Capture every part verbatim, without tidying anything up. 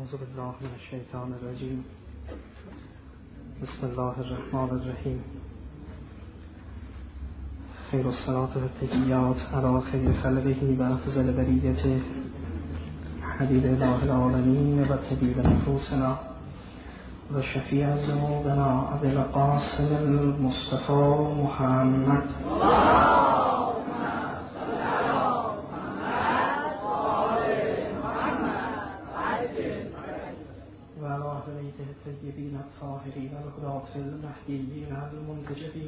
اعوذ بالله من الشیطان الرجیم. بسم الله الرحمن الرحیم. خیر الصلاة و التحیات علی خیر خلقه و افضل بریته حبیب الله العالمین و طبیب نفوسنا و شفیع ذنوبنا ابی القاسم المصطفى محمد الطيبين الطاهرين الهداة المهديين المنتجبين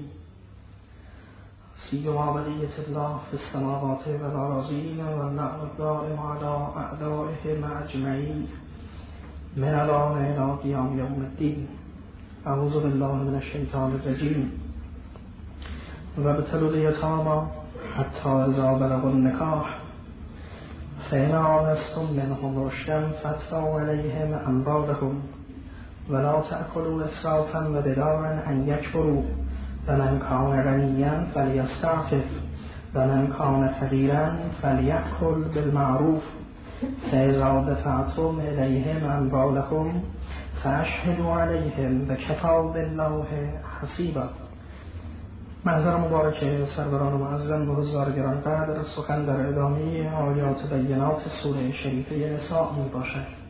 سيما ولية الله في السماوات والأراضين والنعم الدائم على أعدائهم أجمعين من الآن إلى قيام يوم الدين. أعوذ بالله من الشيطان الرجيم. وابتلوا اليتامى حتى إذا بلغوا النكاح فإن آنستم منهم رشدا فادفعوا إليهم أموالهم ولا تأكلوا إسرافا وبدارا أن يكبروا ومن كان غنيا فليستعفف ومن كان فقيرا فليأكل بالمعروف فإذا دفعتم إليهم أموالهم فأشهدوا عليهم وكفى بالله حسيبا. منظر مبارک سروران معظم و حضار گرانقدر سخن در ادامه آیات بینات سوره شریفه نساء می باشد.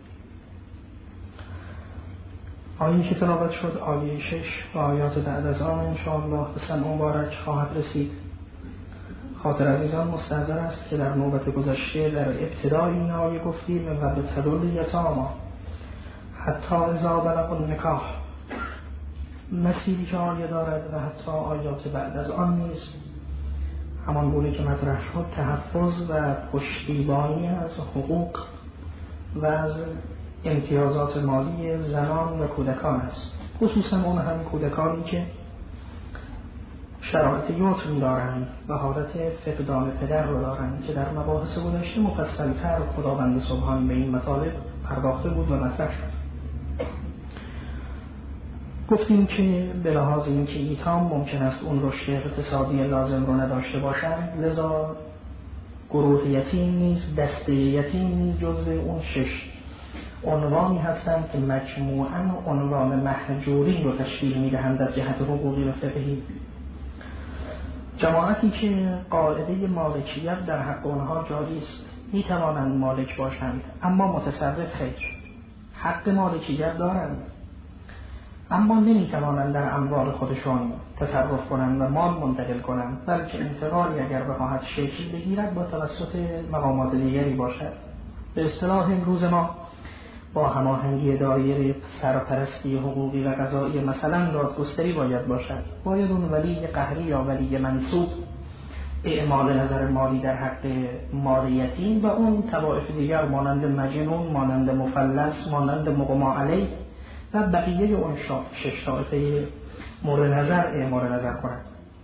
آیه که تلاوت شد آیه شش و آیات بعد از آن انشاءالله به سمع مبارک خواهد رسید. خاطر عزیزان مستحضر است که در نوبت گذشته در ابتدای این آیه گفتیم و ابتلوا الیتامی حتی اذا بلغوا النکاح، مسیری که آیه دارد و حتی آیات بعد از آن نیز همان گونه که مطرح شد تحفظ و پشتیبانی از حقوق و از امتیازات مالی زنان و کودکان است، خصوصا اون هم کودکانی که شرایط یتم دارند و حالت فقدان پدر رو دارند که در مباحث گذشته مفصل‌تر خداوند سبحان به این مطالب پرداخته بود و مطرح شد. گفتیم که به لحاظ این که ایتام ممکن است اون رشد اقتصادی لازم رو نداشته باشند، لذا گروه یتیم نیز دسته یتیم نیز جزو اون شش عنوانی هستند که مجموعاً عنوان مهجورین رو تشکیل می‌دهند از جهت حقوقی و فقهی. جماعتی که قاعده مالکیت در حق آنها جاری است می‌توانند مالک باشند اما متصرف خیر، حق مالکیت دارند اما نمی‌توانند در اموال خودشان تصرف کنند و مال منتقل کنند، بلکه انتقالی اگر بخواهد شکل بگیرد با توسط مقامات دیگری باشد. به اصطلاح امروز ما با هماهنگی دایره سرپرستی حقوقی و قضایی مثلا دادگستری باید باشد، باید اون ولی قهری یا ولی منصوب اعمال نظر مالی در حق مال یتیم و اون طوائف دیگر مانند مجنون، مانند مفلس، مانند مغما علیه و بقیه اون شش طایفه مورد نظر اعمال نظر کند.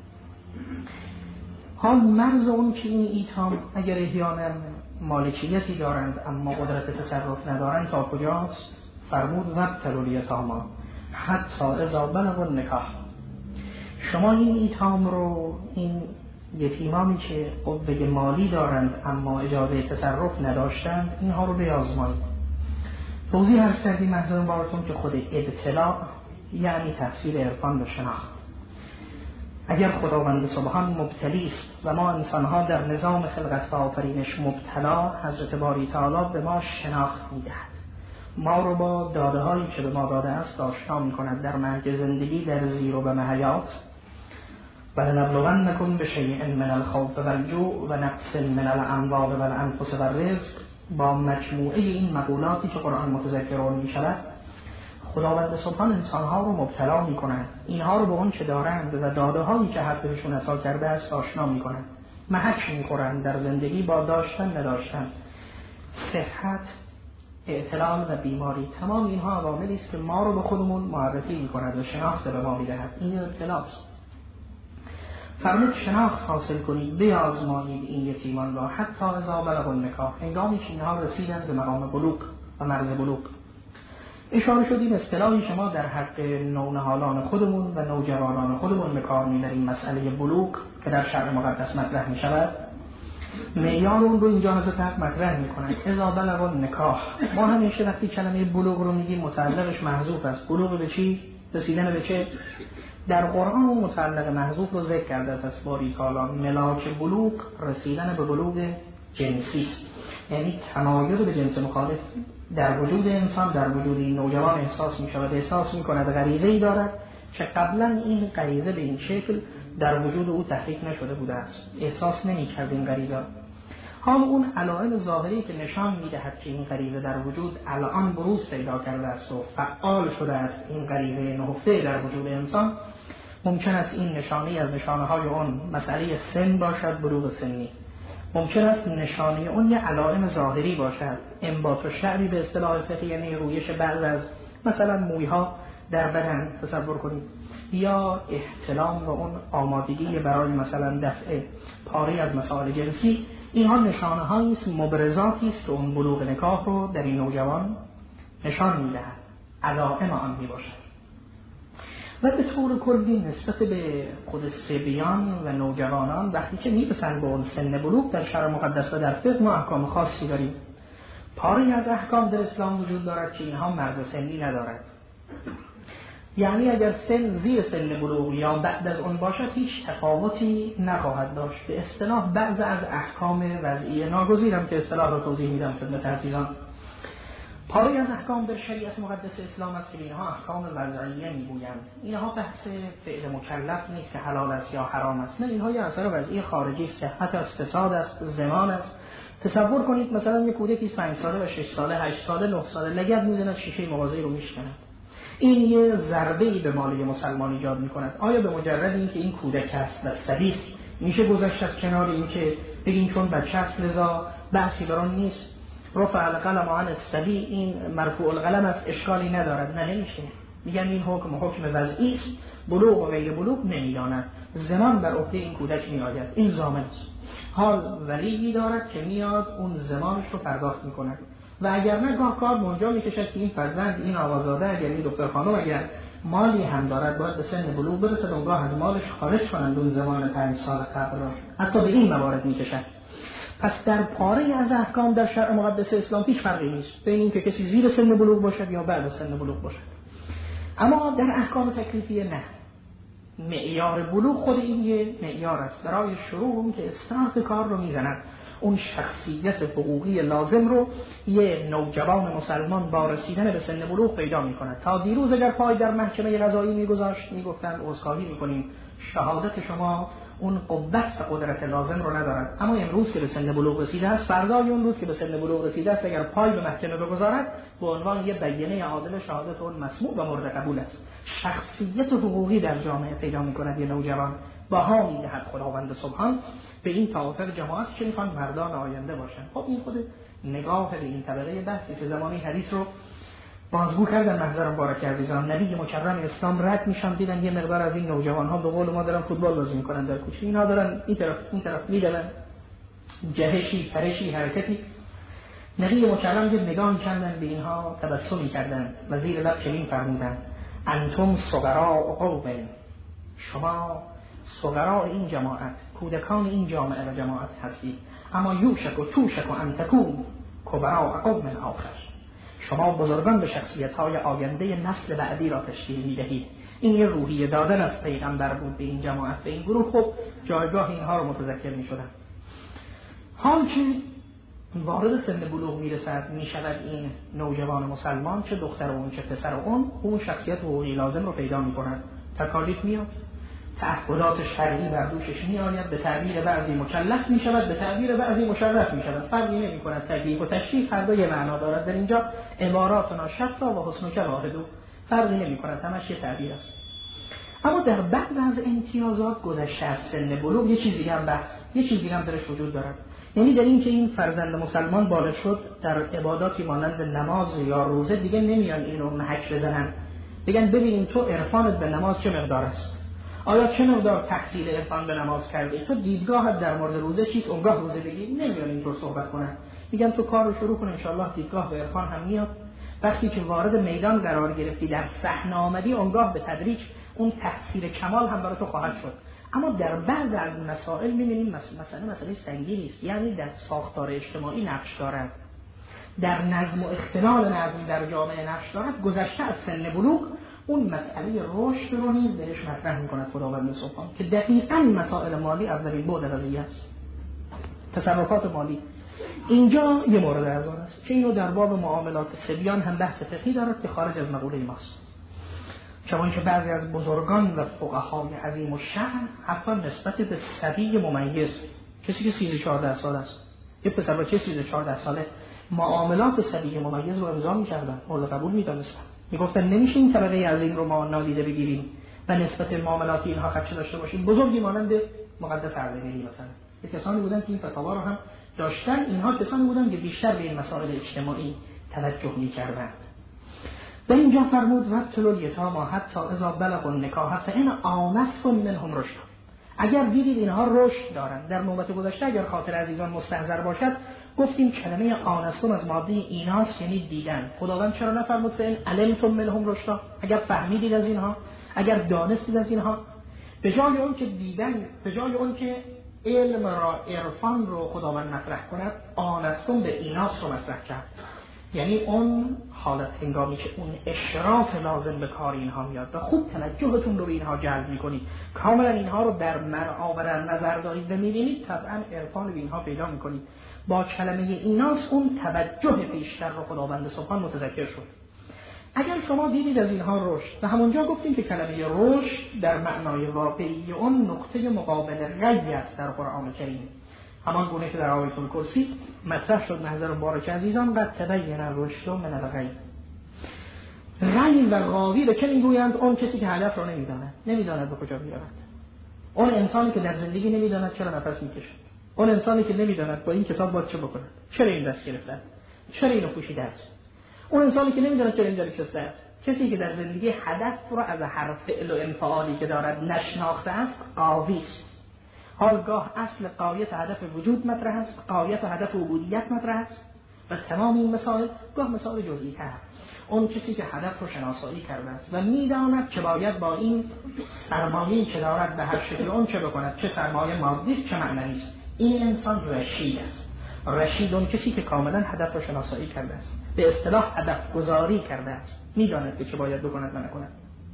حال مرز اون که این ایتام اگر احیانا مالکیتی دارند اما قدرت تصرف ندارند تا کجاست؟ فرمود وابتلوا الیتامی حتی اذا بلغوا النکاح. شما این ایتام رو، این یتیمانی که قوه مالی دارند اما اجازه تصرف نداشتند، اینها رو بیازمایید. توضیح عرض کردیم محضر بارتون که خود ابتلا یعنی تحصیل عرفان و شناخت. اگر خداوند سبحان مبتلی است و ما انسانها در نظام خلقت و آفرینش مبتلا، حضرت باری تعالی به ما شناخت میدهد، ما رو با داده هایی که به ما داده است آشنا میکند در مرگ زندگی، در زیر و بم حیات. ولنبلونکم بشیء من الخوف والجوع و نقص من الاموال والانفس والرزق. با مجموعه این مقولاتی که قرآن متذکر آن میشود خداوند سبحان انسانها رو مبتلا می کنند، اینها رو به اون چه دارند و داده هایی که حق بهشون عطا کرده است آشنا می کنند، محک می خورند در زندگی با داشتن نداشتن، صحت، اعتلال و بیماری. تمام اینها عواملی است که ما رو به خودمون معرفی می کند و شناخت به ما می دهد. این ابتلاست. فرمود شناخت حاصل کنید، بیازمایید این یتیمان را حتی اذا بلغوا النکاح، هنگامی که اینها رسیدند به مقام بلوغ و مرز بلوغ. اشاره شدیم اصطلاحی شما در حق نونهالان خودمون و نوجوانان خودمون به کار می‌بریم، مسئله بلوغ که در شرع مقدس مطرح می‌شود. معیار اون رو اینجا حضرت حق مطرح میکنن. اذا بلغ النکاح، ما همیشه وقتی کلمه بلوغ رو میگیم متعلقش محذوف است. بلوغ به چی؟ رسیدن به چه؟ در قرآن اون متعلق محذوف رو ذکر کرده است. باری تعالی ملاک بلوغ رسیدن به بلوغ جنسی است، یعنی تمایل به جنس مخالف در وجود انسان، در وجود این نوجوان احساس می‌شود، احساس می‌کند غریزه‌ای دارد که قبلا این غریزه به این شکل در وجود او تحریک نشده بوده است، احساس نمی‌کرد این غریزه. حال اون علائم ظاهری که نشان می‌دهد که این غریزه در وجود الان بروز پیدا کرده است و فعال شده است، این غریزه نهفته در وجود انسان، ممکن است این نشانی از نشانه‌های اون مسئله سن باشد، بلوغ سنی. ممکن است نشانی اون یه علائم ظاهری باشد، انبات و شعری به اصطلاح فقهی، یعنی رویش بعض از مثلا مویها در بدن تصور کنید، یا احتلام و اون آمادگی برای مثلا دفع پاره از مسائل جنسی. اینها نشانه هایی است، مبرزاتی است که اون بلوغ نکاح رو در این نوجوان نشان میدهد، علائم آن می باشد. و به طور کلی نسبت به خود صبیان و نوجوانان وقتی که میرسن به اون سن بلوغ، در شرع مقدس و در فقه ما احکام خاصی داریم. پاره از احکام در اسلام وجود دارد که اینها مرز سنی ندارد، یعنی اگر سن زیر سن بلوغ یا بعد از اون باشد هیچ تفاوتی نخواهد داشت. به اصطلاح بعض از احکام وضعی ناگزیرم که اصطلاح رو توضیح میدم خدمت عزیزان. پاره از احکام در شریعت مقدس اسلام است که اینها احکام وضعیه میگویند. اینها بحث فعل مکلف نیست که حلال است یا حرام است، نه، اینها یه اثر وضعی خارجی است، صحت است، فساد است، زمان است. تصور کنید مثلا یک کودکی پنج ساله و شش ساله، هشت ساله، نه ساله لگد میزند، شیشه مغازه رو میشکند. این یه ضربه‌ای به ماله مسلمان ایجاد میکند. آیا به مجرد اینکه این کودک است و صبی است میشه گذشت از کنار اینکه بگیم چون بچه است لذا بحثی بر آن نیست، رفع القلم عن الصبی، این مرفوع القلم است، اشکالی ندارد؟ نه، نمیشه. میگن این حکم حکم وضعی است، بلوغ و غیر بلوغ نمیداند، زمان بر عهده این کودک میآید، این ضامن است. حال ولی دارد که میاد اون زمانش رو پرداخت میکند و اگر نه گاه کار منجا میکشد که این فرزند، این آقازاده، اگر این دختر خانم اگر مالی هم دارد باید به سن بلوغ برسد، اونگاه از مالش خارج کنند اون زمان پنج سال قبل را، حتی به این موارد میکشد. پس در پاره از احکام در شرع مقدس اسلام هیچ فرقی نیست بین این که کسی زیر سن بلوغ باشد یا بعد از سن بلوغ باشد. اما در احکام تکلیفیه نه، معیار بلوغ خود این یه معیار است برای شروع اون که استارت کار رو میزند، اون شخصیت حقوقی لازم رو یه نوجوان مسلمان با رسیدن به سن بلوغ پیدا میکند. تا دیروز اگر پای در محکمه قضایی میگذاشت میگفتند عذرخواهی میکنیم، شهادت شما اون قوت و قدرت لازم رو ندارد، اما امروز که به سن بلوغ رسیده است، فردای اون روز که به سن بلوغ رسیده است اگر پای به محکمه بگذارد به عنوان یه بیانیه عادل شهادت اون مسموع و مورد قبول است. شخصیت حقوقی در جامعه پیدا میکند یه نوجوان، باها میدهد خداوند سبحان به این طائفه جماعت که میخوان مردان آینده باشن. خب این خود نگاه به این طبقه بحثی که زمانی حدیث رو بازگو کردن محضر مبارک عزیزان، نبی مکرم اسلام رد میشن، دیدن یه مقدار از این نوجوان ها به قول ما دارن فوتبال بازی میکنن در کوچه، اینها دارن این طرف این طرف میدلن، جهشی پرشی حرکتی. نبی مکرم دید نگاه کردن به اینها، تبسمی کردن و زیر لب چنین فرمودن: انتم صغراء قوم، شما صغراء این جماعت، کودکان این جامعه و جماعت هستید، اما یوشک و توشک و انتکون کبراء قوم آخر، شما بزرگان به شخصیت‌های آینده نسل بعدی را تشکیل می‌دهید. این یه روحیه دادن از پیغمبر بود به این جماعت، به این گروه. خب جایگاه اینها رو متذکر می‌شدن. حال که وارد سن بلوغ میرسد، میشود این نوجوان مسلمان، چه دختر اون چه پسر اون، اون شخصیت حقوقی لازم رو پیدا می‌کند، تکالیف میاد، تعهدات شرعی بر دوشش میآید، به تعبیر بعضی مکلف می شود، به تعبیر بعضی مشرف می شود، فرقی نمی کند. تکلیف و تشریف هر دو یه معنا دارد. در اینجا عباراتنا شتا و حسنک واحدو، فرقی نمی کند، همش یه تعبیر است. اما در بعض از امتیازات گذشته از سن بلوغ یه چیزی هم بحث، یه چیزی هم درش وجود دارد، یعنی در این که این فرزند مسلمان بالغ شد، در عباداتی مانند نماز یا روزه دیگه نمیان اینو محک بزنن بگن ببینیم تو عرفانت به نماز چه مقدار است، آیا چه مقدار تحصیل عرفان به نماز کرده، تو دیدگاهت در مورد روزه چیست، اونگاه روزه بگیر. نمیان اینطور صحبت کنن، میگن تو کار رو شروع کن، انشالله دیدگاه به عرفان هم میاد. وقتی که وارد میدان قرار گرفتی، در صحنه آمدی، اونگاه به تدریج اون تحصیل کمال هم برای تو خواهد شد. اما در بعض از مسائل می‌بینیم مثلا مسئله سنگینی است، یعنی در ساختار اجتماعی نقش دارد، در نظم و اختلال نظم در جامعه نقش دارد، گذشته از سن بلوغ اون مسئله رشد رو نیز بهش مطرح می‌کند خداوند سبحان، که دقیقاً مسائل مالی اولین بعد قضیه است. تصرفات مالی اینجا یه مورد از آن است که اینو در باب معاملات صبیان هم بحث فقهی دارد که خارج از مقوله ماست. چون که بعضی از بزرگان و فقهای عظیم الشأن حتی نسبت به صبی ممیز، کسی که سیزده چهارده سال است، یه پسر بچه سیزده چهارده ساله، معاملات صبی ممیز رو امضا می‌کردن، مورد قبول می‌دانستن، میگفتن نمیشه این طبقه عظیم رو ما نادیده بگیریم و نسبت معاملات اینها خدشه داشته باشیم. بزرگی مانند مقدس اردبیلی مثلا، یه کسانی بودن که این فتاوا رو هم داشتن، اینها کسانی بودن که بیشتر به این مسائل اجتماعی توجه می‌کردند. در اینجا فرمود وقتلوا الیتامی حتی اذا بلغوا النکاح فإن آنستم منهم رشدا. اگر دیدید اینها رشد دارند، در نوبت گذشته اگر خاطر عزیزان مستحضر باشد گفتیم کلمه آنستم از ماده ایناست، یعنی دیدن. خداوند چرا نفرمود فإن علمتم منهم رشدا؟ اگر فهمیدید از اینها، اگر دانستید از اینها، به جای اون که دیدن، به جای اون که علم را، عرفان رو خداوند مطرح کند، آنستم به ایناس رو مطرح کرد. یعنی اون حالت هنگامی که اون اشراف لازم به کار اینها میاد و خوب توجهتون رو به اینها جلب میکنید، کاملا اینها رو در مرعا و در نظر دارید و میبینید، طبعا عرفان به اینها پیدا میکنید. با کلمه ایناس اون توجه بیشتر رو خداوند سبحان متذکر شد. اگر شما دیدید از اینها رشد، و همونجا گفتیم که کلمه رشد در معنای واقعی اون نقطه مقابل غی است در قرآن کریم، همان گونه که در آیه الکرسی مطرح شد محضر مبارک عزیزان قد تبین الرشد من الغی. غی و غاوی به که میگویند؟ اون کسی که هدف را نمیداند، نمیداند به کجا میرود. اون انسانی که در زندگی نمیداند چرا نفس میکشد. اون انسانی که نمیداند با این کتاب باید چه بکند، چرا این دست گرفته، چرا اینو پوشیده است. اون انسانی که نمیداند چرا این داری شسته است. کسی که در زندگی هدف را از هر فعل و انفعالی که دارد نشناخته است غاوی است. حالگاه اصل غایت هدف وجود مطرح است، غایت هدف عبودیت مطرح است و تمام این مسائل گاه مسائل جزئی تر. اون کسی که هدف رو شناسایی کرده است و میداند که باید با این سرمایه‌ای که دارد به هر شکل اون چه بکند، چه سرمایه مادی است چه معنوی است، این انسان رشید است. رشید اون کسی که کاملا هدف رو شناسایی کرده است، به اصطلاح هدف گذاری کرده است، میداند که چه باید بکند و نکند.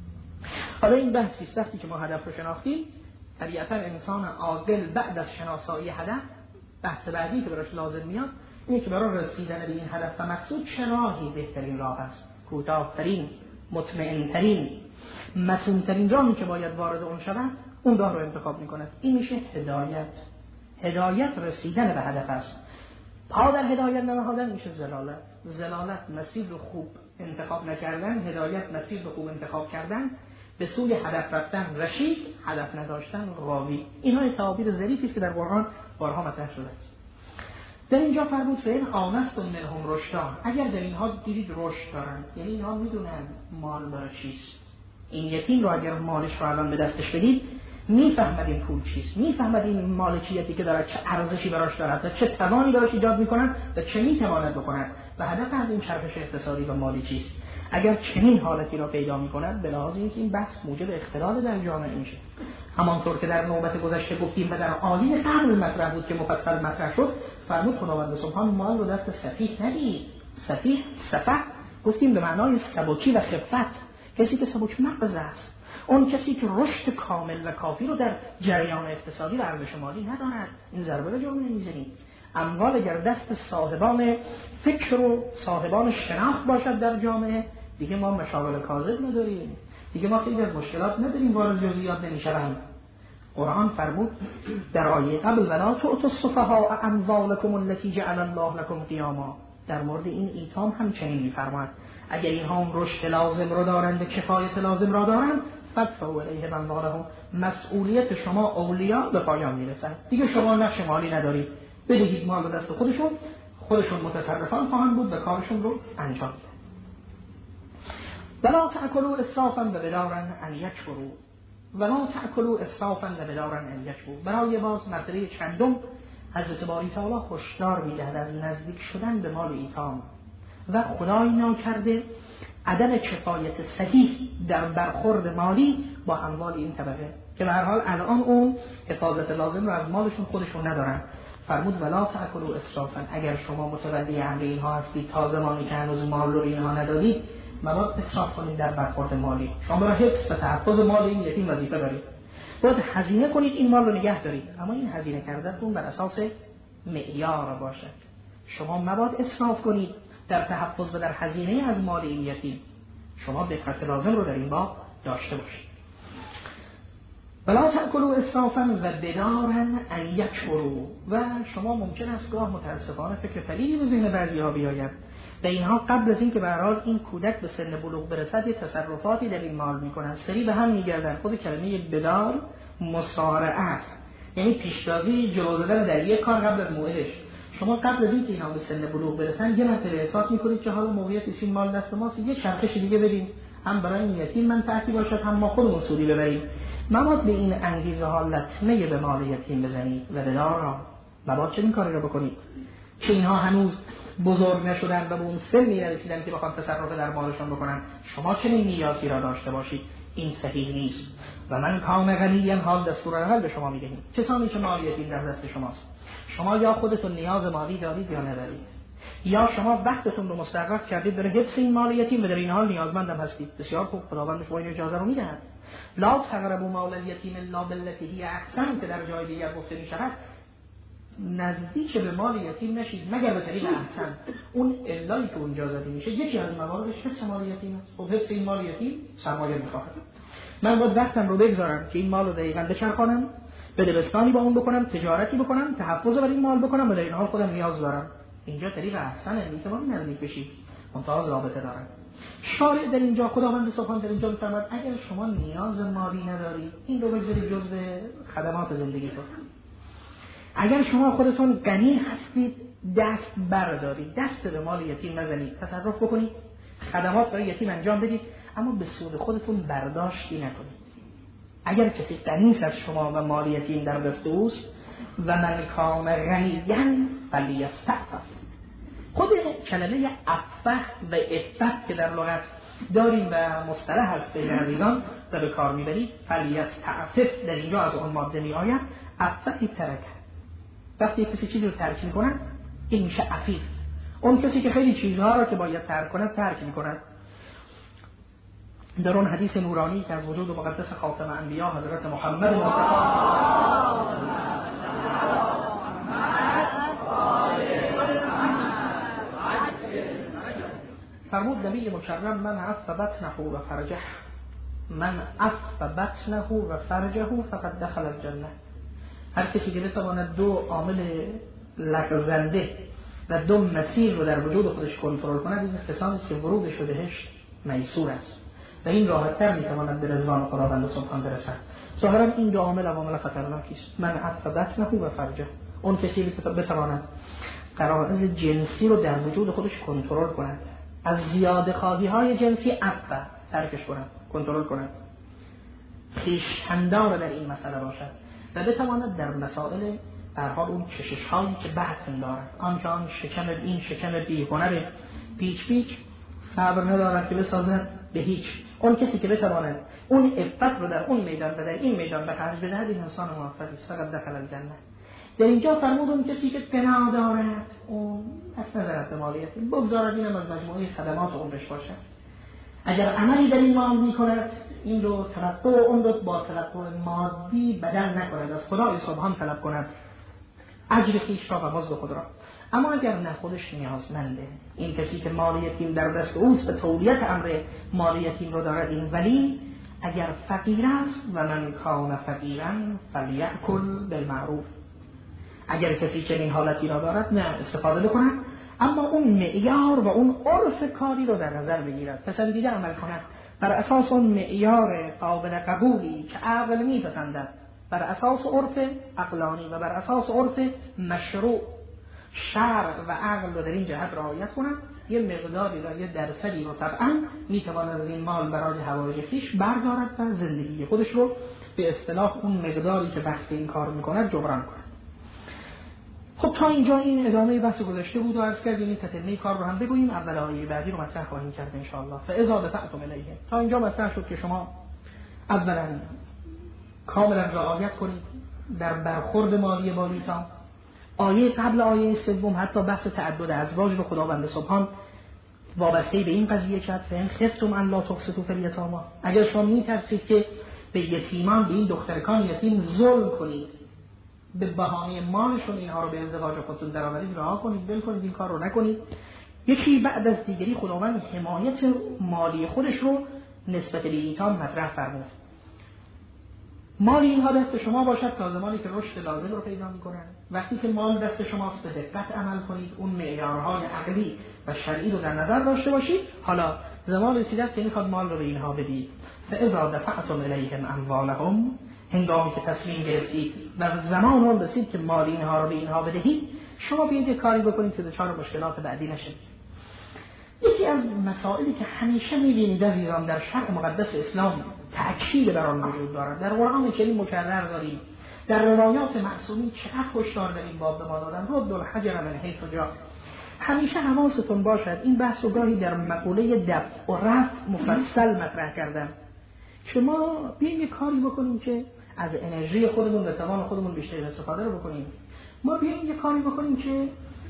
حالا این بحثی است، وقتی که ما هدف رو شناختیم، طبیعتا انسان عاقل بعد از شناسایی هدف، بحث بعدی که براش لازم میاد اینه که برای رسیدن به این هدف و مقصود چه راهی بهترین راه است، کوتاه‌ترین، مطمئن‌ترین، مسئول‌ترین راهی که باید وارد اون شود، اون راه رو انتخاب میکند. این میشه هدایت. هدایت رسیدن به هدف است. پا در هدایت ننهادن میشه ضلالت. ضلالت مسیر رو خوب انتخاب نکردن، هدایت مسیر رو خوب انتخاب کردن، به سوی هدف رفتن رشید، هدف نداشتن غاوی. اینها تعابیر ظریفی است که در قرآن بارها مطرح شده است. در اینجا فرمود فإن آنستم منهم رشدا، اگر در اینها دیدید رشد دارن، یعنی اینها میدونن مال داره چیست. این یتیم رو اگر مالش رو الان به دستش بدید، میفهمد این پول چیست، میفهمد این مالکیتی که داره چه ارزشی براش دارد و چه توانی براش ایجاد میکنن و چه میتواند بکند و هدف از این چرخش اقتصادی و مالی چیست. اگر چنین حالتی را پیدا میکند، به لحاظ اینکه این بحث موجب اختلال در جامعه میشه. همانطور که در نوبت گذشته گفتیم و در عالی قبل مطرح بود که مفصل مطرح شد، فرمود خداوند سبحان مال رو دست سفیه ندید. سفیه، سفه گفتیم به معنای سبکی و خفت، کسی که سبک مغز است، اون کسی که رشد کامل و کافی رو در جریان اقتصادی و ارزش مالی ندارد. این ضربه به جامعه میزنید. اموال اگر دست صاحبان فکر و صاحبان شناخت باشد در جامعه، دیگه ما مشاغل کاذب نداریم، دیگه ما خیلی از مشکلات نداریم، وارد جزئیات نمیشوند. قرآن فرمود در آیه قبل ولا تؤتوا السفهاء اموالکم التي جعل الله لكم قیاما، در مورد این ایتام هم چنین می‌فرماید اگر اینها هم رشد لازم رو دارند و کفایت لازم را دارند، فدفعوا الیهم اموالهم، مسئولیت شما اولیاء به پایان میرسد، دیگه شما نقش مالی ندارید، بدهید مال به دست خودشون، خودشون متصرفان خواهند بود و کارشون رو انجام بدن. ولا تأکلوا اسرافا و بدارا ان یکفروا، ولا تأکلوا اسرافا و بدارا ان یکفروا. برای باز مرتبه چندم حضرت باری تعالی هشدار میدهد از نزدیک شدن به مال ایتام و خدای ناکرده عدم کفایت صحیح در برخورد مالی با اموال این طبقه. که به هر حال الان اون حفاظت لازم رو از مالشون خودشون ندارن. فرمود ولا تأکلوا اسرافا، اگر شما متولی امر اینها هستید تا زمانی که هنوز مال رو اینها ندادید مبادا اسراف کنید در برخورد مالی. شما برای حفظ و تحفظ مال این یتیم وظیفه دارید، باید هزینه کنید این مال رو نگه دارید، اما این هزینه کردنتون بر اساس معیار باشه. شما مبادا اسراف کنید در تحفظ و در هزینه از مال این یتیم. شما دقت لازم رو در این باب داشته باشید. ولا تأکلوا اسرافا و بدارا ان یکفروا. و شما ممکن است گاه متاسفانه فکر پلیدی به ذهن بعضی‌ها بیاید و اینها قبل از این که به هر حال این کودک به سن بلوغ برسد یه تصرفاتی در این مال میکنن، سری به هم میگردن. خود کلمه بدار مسارعه است، یعنی پیشتازی جلو دادن در یک کار قبل از موعدش. شما قبل از این که اینها به سن بلوغ برسن یه مرتبه احساس میکنید که حالا موقعیت این مال دست ماست، یه چرخش دیگه بدیم هم برای این یتیم منفعتی باشد هم ما خودمون سودی ببریم. مباد به این انگیزه ها لطمه به مال یتیم بزنید و بدار را مباد چه این کاری را بکنید که اینها هنوز بزرگ نشدن و به اون سنی نرسیدن که بخوان تصرف در مالشون بکنن. شما چنین نیازی را داشته باشید، این صحیح نیست. و من کان غنیا حال دستور اول به شما میدهیم، کسانی که مال یتیم در دست شماست، شما یا خودتون نیاز مالی دارید یا ندارید، یا شما وقتتون رو مستغرق کردید برای حفظ این مال یتیم و در این حال نیازمندم هستید. بسیار خوب، خداوند شما این اجازه رو میدهد. لا تقربوا مال الیتیم الا بالتی هی احسن، که در جای دیگر گفته میشود نزدیک به مال یتیم نشید مگر به طریق احسن. اون الایی که اونجا زده میشه یکی از مواردش حفظ مال یتیم است. خب حفظ این مال یتیم سرمایه میخواهد. من باید وقتم رو بگذارم که این مال رو دقیقاً بچرخانم، بدبستانی با اون بکنم، تجارتی بکنم، تحفظ بر این مال بکنم و در این حال خودم نیاز دارم. اینجا طریق احسنه، میتونم نزدیک بشید، منتها رابطه دارم. شارع در اینجا خداوند سبحان در اینجا میفرماید اگر شما نیاز مالی ندارید این رو بگذارید جزء خدمات زندگیتون. اگر شما خودتون غنی هستید دست بردارید، دست به مال یتیم نزنید، تصرف بکنید، خدمات برای یتیم انجام بدید، اما به سود خودتون برداشتی نکنید. اگر کسی غنی است از شما و مال یتیم در دست اوست و من کان غنیا فلیستعفف. خود کلمه عفه و عفت که در لغت داریم و مصطلح هست بین عزیزان و به کار میبرید، فلیستعفف در اینجا از اون ماده می آید. عفتی ترکه، وقتی کسی چیزی رو ترک میکنه این میشه عفیف. اون کسی که خیلی چیزها رو که باید ترک کنه ترک میکنه. در اون حدیث نورانی که از وجود مقدس خاتم انبیا حضرت محمد مصطفی فرمود نبی مکرم من عف بطنه و فرجه، من عف بطنه و فرجه فقد دخل الجنه. هر کسی که بتواند دو عامل لغزنده و دو مسیر رو در وجود خودش کنترل کند این کسانی است که ورودش به بهشت میسور است و این راحت‌تر میتواند به رضوان خداوند سبحان برسد. ظاهرا این دو عامل عوامل خطرناکی است. من عف بطنه و فرجه، اون کسی که بتواند غرایز جنسی رو در وجود خودش کنترل کند، از زیاده خواهی های جنسی عفو ترکش کند، کنترل کند، خویشتندار در این مسئله باشد و بتواند در مسائل در حال اون کشش هایی که بحث دارد، آنکه آن شکم این شکم بی هنر پیچ پیچ صبر ندارد که بسازد به هیچ. اون کسی که بتواند اون عفت رو در اون میدان و در این میدان به خرج بدهد این انسان موفقی است. فقط دخل الجنه. در اینجا فرمود اون کسی که قناعت دارد اون از نظرت به مالیت بگذارد اینم از مجموعه خدمات عمرش باشد. اگر عملی در این مال میکند این رو توقع اون رو با توقع مادی بدل نکند، از خدای سبحان طلب کند اجر خویش را و مزد خود را. اما اگر نه خودش نیازمنده، این کسی که مال یتیم در دست اوست و تولیت امر مال یتیم رو دارد، این ولی اگر فقیر است و من کان فقیرا فلیأکل بالمعروف، اگر کسی چنین حالتی را دارد نه استفاده بکند اما اون معیار و اون عرف کاری رو در نظر بگیرد، پسندیده عمل کند بر اساس اون معیار قابل قبولی که عقل میپسندد، بر اساس عرف عقلانی و بر اساس عرف مشروع شرع و عقل رو در این جهت رعایت کند، یه مقداری را یه درصدی رو طبعا میتواند از این مال برای حوایج خویش بردارد و زندگی خودش رو به اصطلاح اون مقداری که وقت این کار میکند جبران کند. خب تا اینجا این ادامه بحث گذشته بود و عرض کردیم این تتمه کار رو هم بگوییم، اول آیه بعدی رو مطرح خواهیم کرد ان شاء الله. فاذا دفعتم الیه، تا اینجا مطرح شد که شما اولا کاملا رعایت کنید در برخورد مالی با ایتام. آیه قبل آیه سوم حتی بحث تعدد ازواج به خداوند سبحان وابسته به این قضیه کرد فإن خفتم ان لا تقسطوا فی الیتامی، اگر شما میترسید که به یتیمان، به این دخترکان یتیم ظلم کنید، به بهانه مالشون اینها رو به ازدواج خودتون درآورید، رها کنید، ول کنید، این کار رو نکنید. یکی بعد از دیگری خداوند حمایت مالی خودش رو نسبت به ایتام مطرح فرمود. مال اینها دست شما باشد، لازمانی که رشد لازم رو پیدا میکنن. وقتی که مال دست شماست به دقت عمل کنید، اون معیارهای عقلی و شرعی رو در نظر داشته باشید. حالا زمان رسیده است که میخواد مال رو به اینها بدید. فاذا دفعتم الیهم اموالهم، هنگامی که تصمیم گرفتید و زمان اون رسید که مال اینها رو به اینها بدهید، شما بیاید کاری بکنید که دچار مشکلات بعدی نشید. یکی از مسائلی که همیشه می‌بینید عزیزان در شرع مقدس اسلام تأکید بر آن وجود دارد، در قرآن کریم مکرر داریم، در روایات معصومین چقدر هشدار در این باب به ما دادن، رد الحجر من حیث جاء. همیشه حواستون باشد این بحث و گاهی در مقوله دفع و رفع مفصل مطرح کردن. شما بیاین یه کاری بکنیم که از انرژی خودمون و توان خودمون بیشتر استفاده رو بکنیم. ما بیاین یه کاری بکنیم که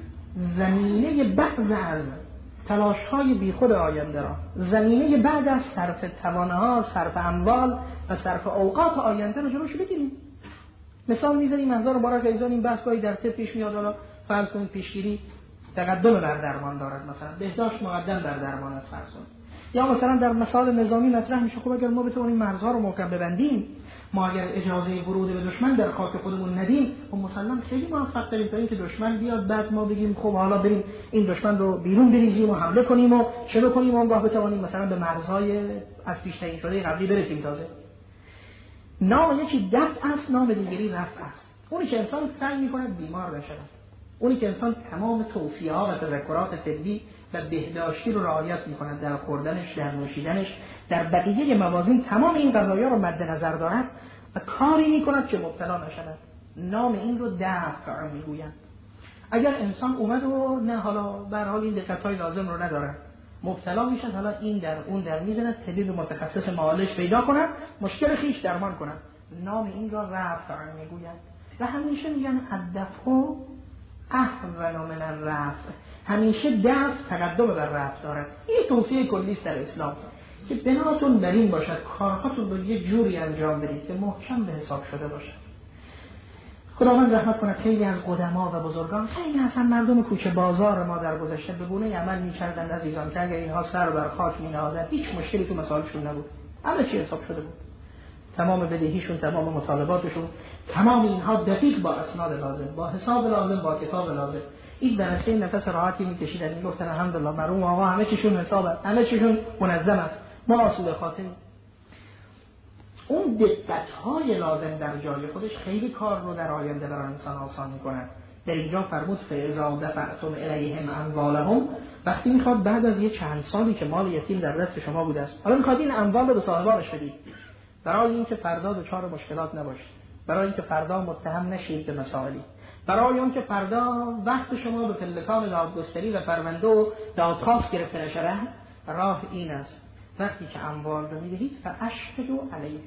زمینه بعض از تلاش‌های بیخود آینده را، زمینه بعد از صرف توانها، صرف اموال و صرف اوقات آینده رو جلوش بگیریم. مثال می‌زنیم هزار بار ایزان این بحث گاهی در طب پیش میاد، حالا فرض کنید پیشگیری تقدم بر درمان دارد، مثلا بهداشت مقدم بر درمان است فرض کنید. یا مثلا در مسائل نظامی مطرح میشه خب اگر ما بتونیم مرزها رو محکم ببندیم، ما اگر اجازه ورود به دشمن در خاک خودمون ندیم، خب مسلماً خیلی موفق تریم تا اینکه دشمن بیاد بعد ما بگیم خب حالا بریم این دشمن رو بیرون بریزیم و حمله کنیم و چه بکنیم، اونگاه بتوانیم مثلا به مرزهای از پیش تعیین شده قبلی برسیم. تازه نام یکی دفع است، نام دیگری رفع است. اونی که انسان سعی میکنه بیمار بشه، اونی که انسان تمام توصیه‌ها و تذکرات طبی و بهداشتی رو رعایت می‌کند در خوردنش، در نوشیدنش، در بقیه موازین تمام این قضایا رو مد نظر دارد و کاری می‌کند که مبتلا نشود، نام این رو دفع می‌گویند. اگر انسان اومد و نه حالا به هر حال این دقت‌های لازم رو نداره، مبتلا میشه، حالا این در اون در میزنه، طبیب متخصص معالج پیدا کنه، مشکل خیش درمان کنه، نام این را رفع می‌گویند. و همیشه میگن الدفع احون من الرفع، همیشه دفع تقدم بر رفع دارد. این توصیه کلی است در اسلام که بناتون بر این باشد کارهاتون رو یه جوری انجام بدید که محکم به حساب شده باشد. خداوند رحمت کند خیلی از قدما و بزرگان، خیلی اصلا مردم کوچه بازار ما در گذشته به گونه عمل می‌کردند عزیزان که اگر اینها سر بر خاک می‌نهادند هیچ مشکلی تو مسائلشون نبود، همه چی حساب شده بود، تمام بدهیشون، تمام مطالباتشون، تمام اینها دقیق با اسناد لازم، با حساب لازم، با کتاب لازم. این درسته نفس راحتی می‌کشیدن، میگفتن الحمدلله مرحوم آقا همه چیشون حسابه، همه چیشون منظم است، ما آسوده خاطریم. اون دقت‌های لازم در جای خودش خیلی کار رو در آینده برای انسان آسان می‌کند. در اینجا فرمود فاذا دفعتم الیهم اموالهم، وقتی میخواد بعد از یه چند سالی که مال یتیم در دست شما بوده است، حالا میخواد این اموال رو به صاحبانش بدید، برای اینکه فردا دچار مشکلات نباشید، برای اینکه فردا متهم نشید به مسائلی، برای اینکه فردا وقت شما به پلکان دادگستری و پرونده و دادخواست گرفته نشه، راه این است وقتی که اموال رو میدهید فاشهدوا علیهم،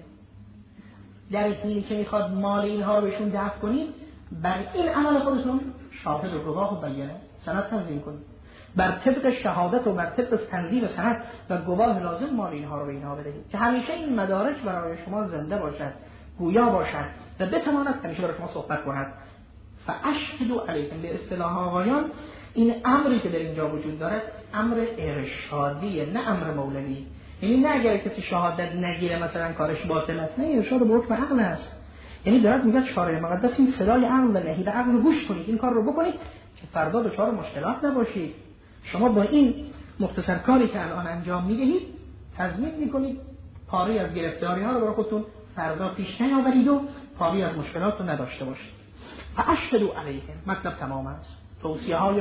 در حینی که میخواد مال اینها رو بهشون دفع کنید، بر این عمل خودتون شاهد و گواه و بیانه سند تنظیم کنید، بر طبق شهادت و بر طبق تنظیم سند و گواه لازم مال اینها رو به اینها بدهید که همیشه این مدارک برای شما زنده باشد، گویا باشد و بتواند همیشه برای شما صحبت کند. فاشهدوا علیهم به اصطلاح آقایان این امری که در اینجا وجود دارد امر ارشادیه، نه امر مولوی. یعنی نه اگر کسی شهادت نگیره مثلا کارش باطل است، نه، ارشاد به حکم عقل است. یعنی دارد میگه شارع مقدس این صدای عقل و نهی به عقل گوش کنید، این کار رو بکنید که فردا دچار مشکلات نباشید. شما با این مختصر کاری که الان انجام میدهید تضمین میکنید پاری از گرفتاری ها رو برای خودتون فردا پیش نیاورید و پاری از مشکلات رو نداشته باشید. فاشهدوا علیهم، مطلب تمام است. توصیه های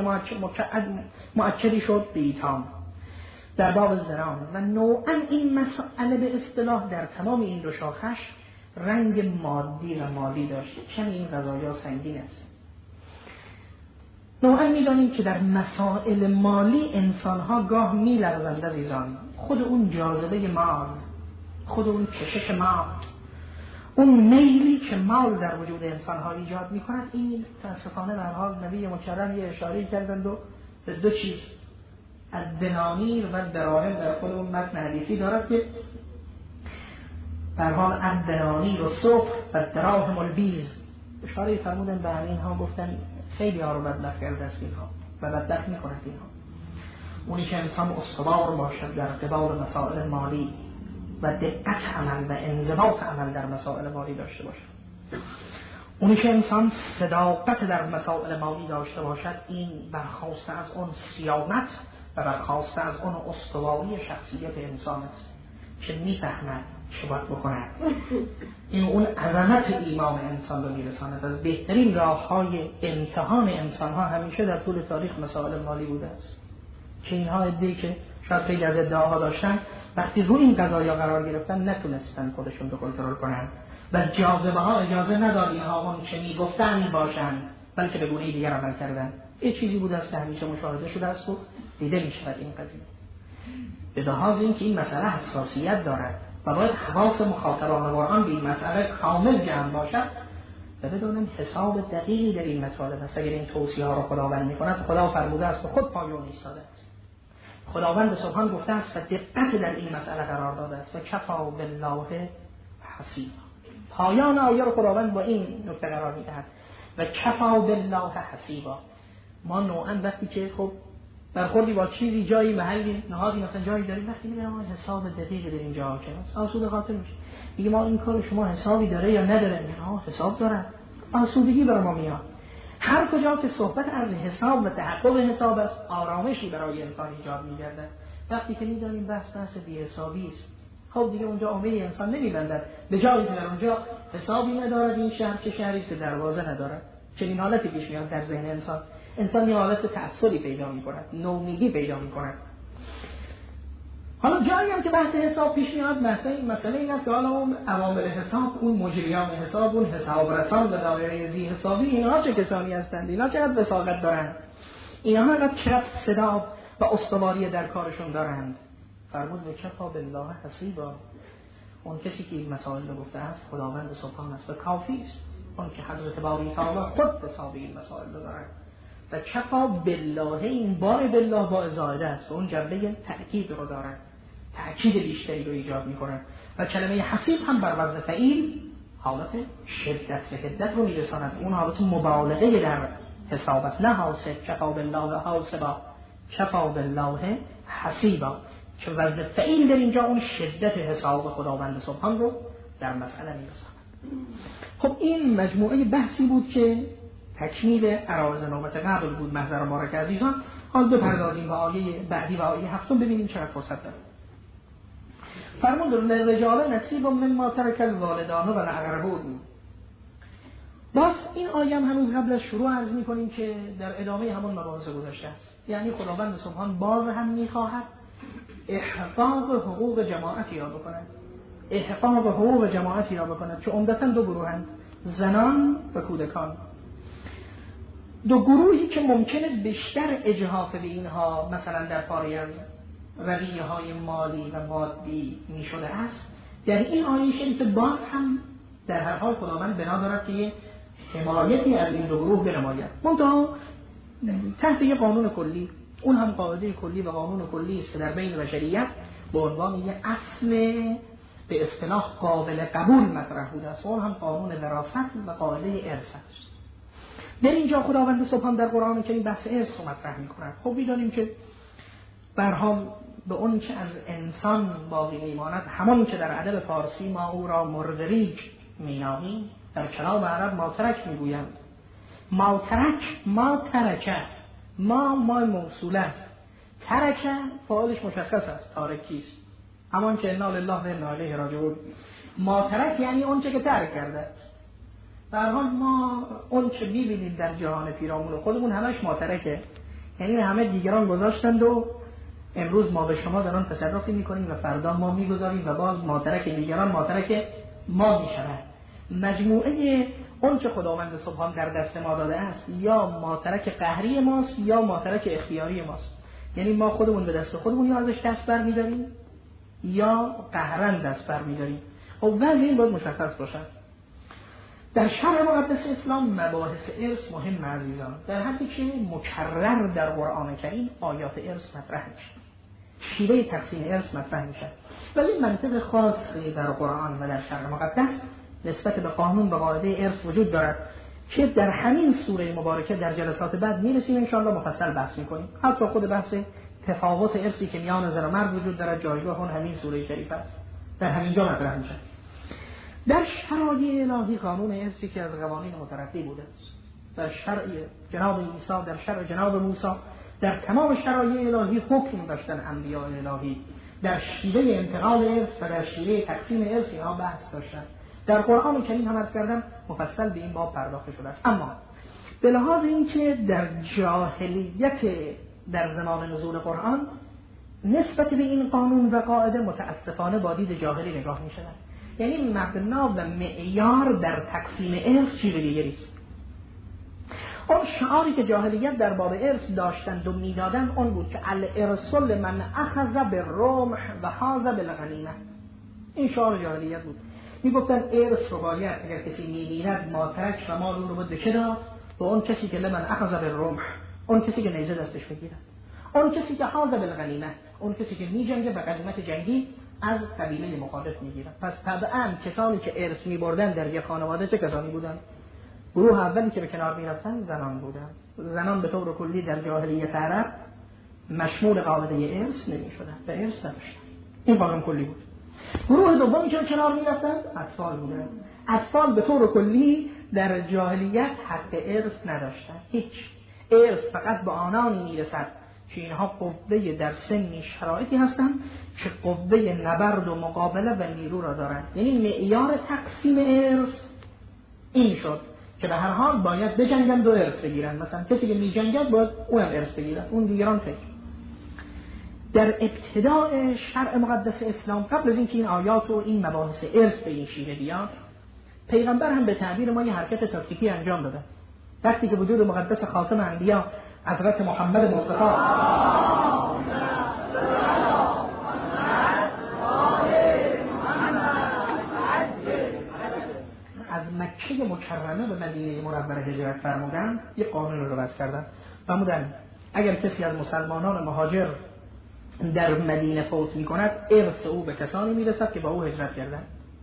مؤکدی شد به ایتام در باب زنا و نوعا این مسئله به اصطلاح در تمام این دو شاخش رنگ مادی و مالی داشته، چون این قضایا سنگین است. نوعا می‌دانیم که در مسائل مالی انسان‌ها گاه می‌لرزند عزیزان، خود اون جاذبه مال، خود اون کشش مال، اون میلی که مال در وجود انسان ها ایجاد می کند، این متاسفانه به هر حال نبی مکرم یه اشاره کردند و به دو چیز الدنانیر و دراهم در خود اون متن حدیثی دارد که به هر حال الدنانیر و صفر و دراهم البیز اشاره فرمودن به همین ها، گفتن خیلی ها رو بدبخت کرده است اینها و بدبخت می کند اینها. اونی که انسان استوار باشد در قبال مسائل مالی و دقت عمل و انضباط عمل در مسائل مالی داشته باشد، اونی که انسان صداقت در مسائل مالی داشته باشد، این برخواسته از اون صیانت و برخواسته از اون استواری شخصیت انسان است که میفهمد چه باید بکند. این اون عظمت ایمان انسان رو میرساند. از بهترین راه های امتحان انسان ها همیشه در طول تاریخ مسائل مالی بوده است که اینها ادعی که شاید خیلی از ادعاها داشتن، وقتی روی این قضایا قرار گرفتن نتونستن خودشون رو کنترل کنن و جاذبه ها اجازه نداد اینها اون چه میگفتن باشن، بلکه به گونه دیگر عمل کردن. یه چیزی بوده است که همیشه مشاهده شده است و دیده میشود این قضیه. به لحاظ اینکه این مسئله حساسیت دارد و باید حواس مخاطبان قرآن به این مسئله کامل جمع باشد و بدونن حساب دقیقی در این مطالب است. اگر این توصیه ها را خداوند میکند، خدا فرموده است و خود پایان ایستاده است. خداوند سبحان گفته است و دقت در این مسئله قرار داده است و کفا بالله حسیبا. پایان آیه را خداوند با این نکته قرار میدهد و کفا بالله حسیبا. ما نوعا وقتی که خب برخوردی با چیزی جایی محلی نهادی مثلا جایی داریم، وقتی میگم ما حساب دقیقی در اینجا حاکم است، آسوده خاطر میشه. میگه ما این کار شما حسابی داره یا نداره؟ میگه ها حساب داره. آسودگی برای ما میاد. هر کجا که صحبت از حساب و تحقق حساب است، آرامشی برای انسان ایجاد می‌گردد. وقتی که می‌دانیم بحث بحث بی‌حسابی است، خب دیگه اونجا امید انسان نمی‌بندد. به جایی که در اونجا حسابی ندارد، این شهر که شهری است که دروازه ندارد. چنین حالتی پیش میاد در ذهن انسان. انسان یه حالت تعصبی پیدا می‌کند، نومیدی پیدا می‌کند. حالا جایی هم که بحث حساب پیش میاد، مثلا این مسئله این است که حالا اون عوامل حساب، اون مجریان حساب، اون حساب رسان به دایره ذی حسابی، اینها چه کسانی هستند؟ اینا چقدر وساقت دارند؟ اینها چقدر چقدر صدا و استواری در کارشون دارند؟ فرمود و کفا بالله حسیبا. اون کسی که این مسائل رو گفته است خداوند سبحان است و کافی است. اون که حضرت باری تعالی خود حساب این مسائل رو دارند. و کفا بالله، این بار بالله با زائده است و اون جنبه تأکید رو دارند، تأکید بیشتری رو ایجاد می‌کنند. و کلمه حسیب هم بر وزن فعیل حالت شدت و حدت رو میرساند. اون حالت مبالغه در حساب است، نه حاسب. کفا بالله حاسبا، کفا بالله حسیبا، که وزن فعیل در اینجا اون شدت حساب خداوند سبحان رو در مسئله میرساند. خب این مجموعه بحثی بود که تکمیل عرایض نوبت قبل بود. محضر مبارک عزیزان، حال بپردازیم به آیه بعدی و آیه هفتم، ببینیم چقدر فرصت داریم. فرمود للرجال نصیب مما ترک الوالدان و الاقربون. باز این آیه هم هنوز قبل از شروع عرض می‌کنیم که در ادامه همون مباحث گذشته است. یعنی خداوند سبحان باز هم می‌خواهد احقاق حقوق جماعتی را بکند، احقاق حقوق جماعتی را بکند که عمدتاً دو گروهند، زنان و کودکان. دو گروهی که ممکنه بیشتر اجحاف به اینها مثلا در پاره از رویه های مالی و مادی می شده است. در این آیه شریف باز هم در هر حال خداوند بنا دارد که حمایتی از این دو گروه بنماید، منتها تحت یک قانون کلی. اون هم قاعده کلی و قانون کلی است که در بین بشریت به عنوان یک اصل به اصطلاح قابل قبول مطرح بوده است. اون هم قانون وراثت و قاعده ارث است. در اینجا خداوند سبحان در قرآن کریم بحث ارث رو مطرح می‌کند. خب می‌دانیم که به هر حال به اون که از انسان باقی میماند، همون که در ادب فارسی ما او را مردریج مینامیم، در کلام عرب ماترک میگویند. ماترک، ما ترکه، ما ما موصوله است، ترکه فاعلش مشخص است، تارکی است، همون که انا لله و انا الیه راجعون. ماترک یعنی اون چه که ترک کرده است. به هر حال ما اون چه میبینیم در جهان پیرامون خودمون همش ماترکه، یعنی همه دیگران گذاشتند و امروز ما به شما در آن تصرفی میکنیم و فردا ما میگذاریم و باز ماترک دیگران ماترک ما میشود. مجموعه اون چه خداوند سبحان در دست ما داده است یا ماترک قهری ماست یا ماترک اختیاری ماست. یعنی ما خودمون به دست خودمون یا ازش دست بر میداریم یا قهرن دست بر میداریم. خب وضع این باید مشخص باشد. در شرع مقدس اسلام مباحث ارث مهم عزیزان، در حدی که مکرر در قرآن کریم آیات ارث مطرح میشه، شیوه تقسیم ارث مطرح میشه، ولی منطق خاصی در قرآن و در شرع مقدس نسبت به قانون و قاعده ارث وجود دارد که در همین سوره مبارکه در جلسات بعد میرسیم ان شاءالله مفصل بحث میکنیم. حتی خود بحث تفاوت ارثی که میان زن و مرد وجود دارد جایگاه اون همین سوره شریف است، در همینجا مطرح میشه. در شرایع الهی قانون ارثی که از قوانین مترقی بوده است، در شرع جناب عیسی، در شرع جناب موسی، در تمام شرایع الهی حکم داشتن انبیاء الهی در شیوه انتقال ارث و در شیوه تقسیم ارث اینها بحث داشتن. در قرآن کریم هم از کردم مفصل به این باب پرداخته شده است. اما به لحاظ اینکه در جاهلیت در زمان نزول قرآن نسبت به این قانون و قاعده متاسفانه با دید جاهلی نگاه می شود، یعنی مبنا و معیار در تقسیم ارث چیز دیگری است. اون شعاری که جاهلیت در باب ارث داشتند و میدادند اون بود که الارث لمن اخذ بالرمح و حاز بالغنیمه. این شعار جاهلیت بود. میگفتن ارث رو باید اگر کسی میمیرد ماترک و مال رو بود به چه داد؟ به اون کسی که لمن اخذ بالرمح، اون کسی که نیزه دستش بگیرد، اون کسی که حاز بالغنیمه، اون کسی که میجنگه و غنیمت جنگی از قبیله مخالف میگیرد. پس طبعا کسانی که ارث میبردن در یک خانواده چه کسانی بودن؟ گروه اولی که به کنار میرفتن زنان بودن. زنان به طور کلی در جاهلیت عرب مشمول قاعده ارث نمیشدن و ارث نداشتن. این قانون کلی بود. گروه دومی که به کنار میرفتن اطفال بودن. اطفال به طور کلی در جاهلیت حق ارث نداشتن. هیچ. ارث فقط به آنانی میرسد که اینها قوه در سنی شرایطی هستند که قوه نبرد و مقابله و نیرو را دارند. یعنی معیار تقسیم ارث این شد که به هر حال باید بجنگند و ارث بگیرن. مثلا کسی که میجنگد باید اونم ارث بگیرن، اون دیگران فکر. در ابتداء شرع مقدس اسلام قبل از اینکه این آیات و این مباحث ارث به این شیوه بیاد، پیغمبر هم به تعبیر ما یه حرکت تاکتیکی انجام داده. وقتی که وجود مقدس خاتم انبیا حضرت محمد مصطفی از مکه مکرمه به مدینه منوره هجرت فرمودن، یک قانون رو وضع کردن. فرمودن اگر کسی از مسلمانان مهاجر در مدینه فوت می کند، ارث او به کسانی می رسد که با او هجرت کردن.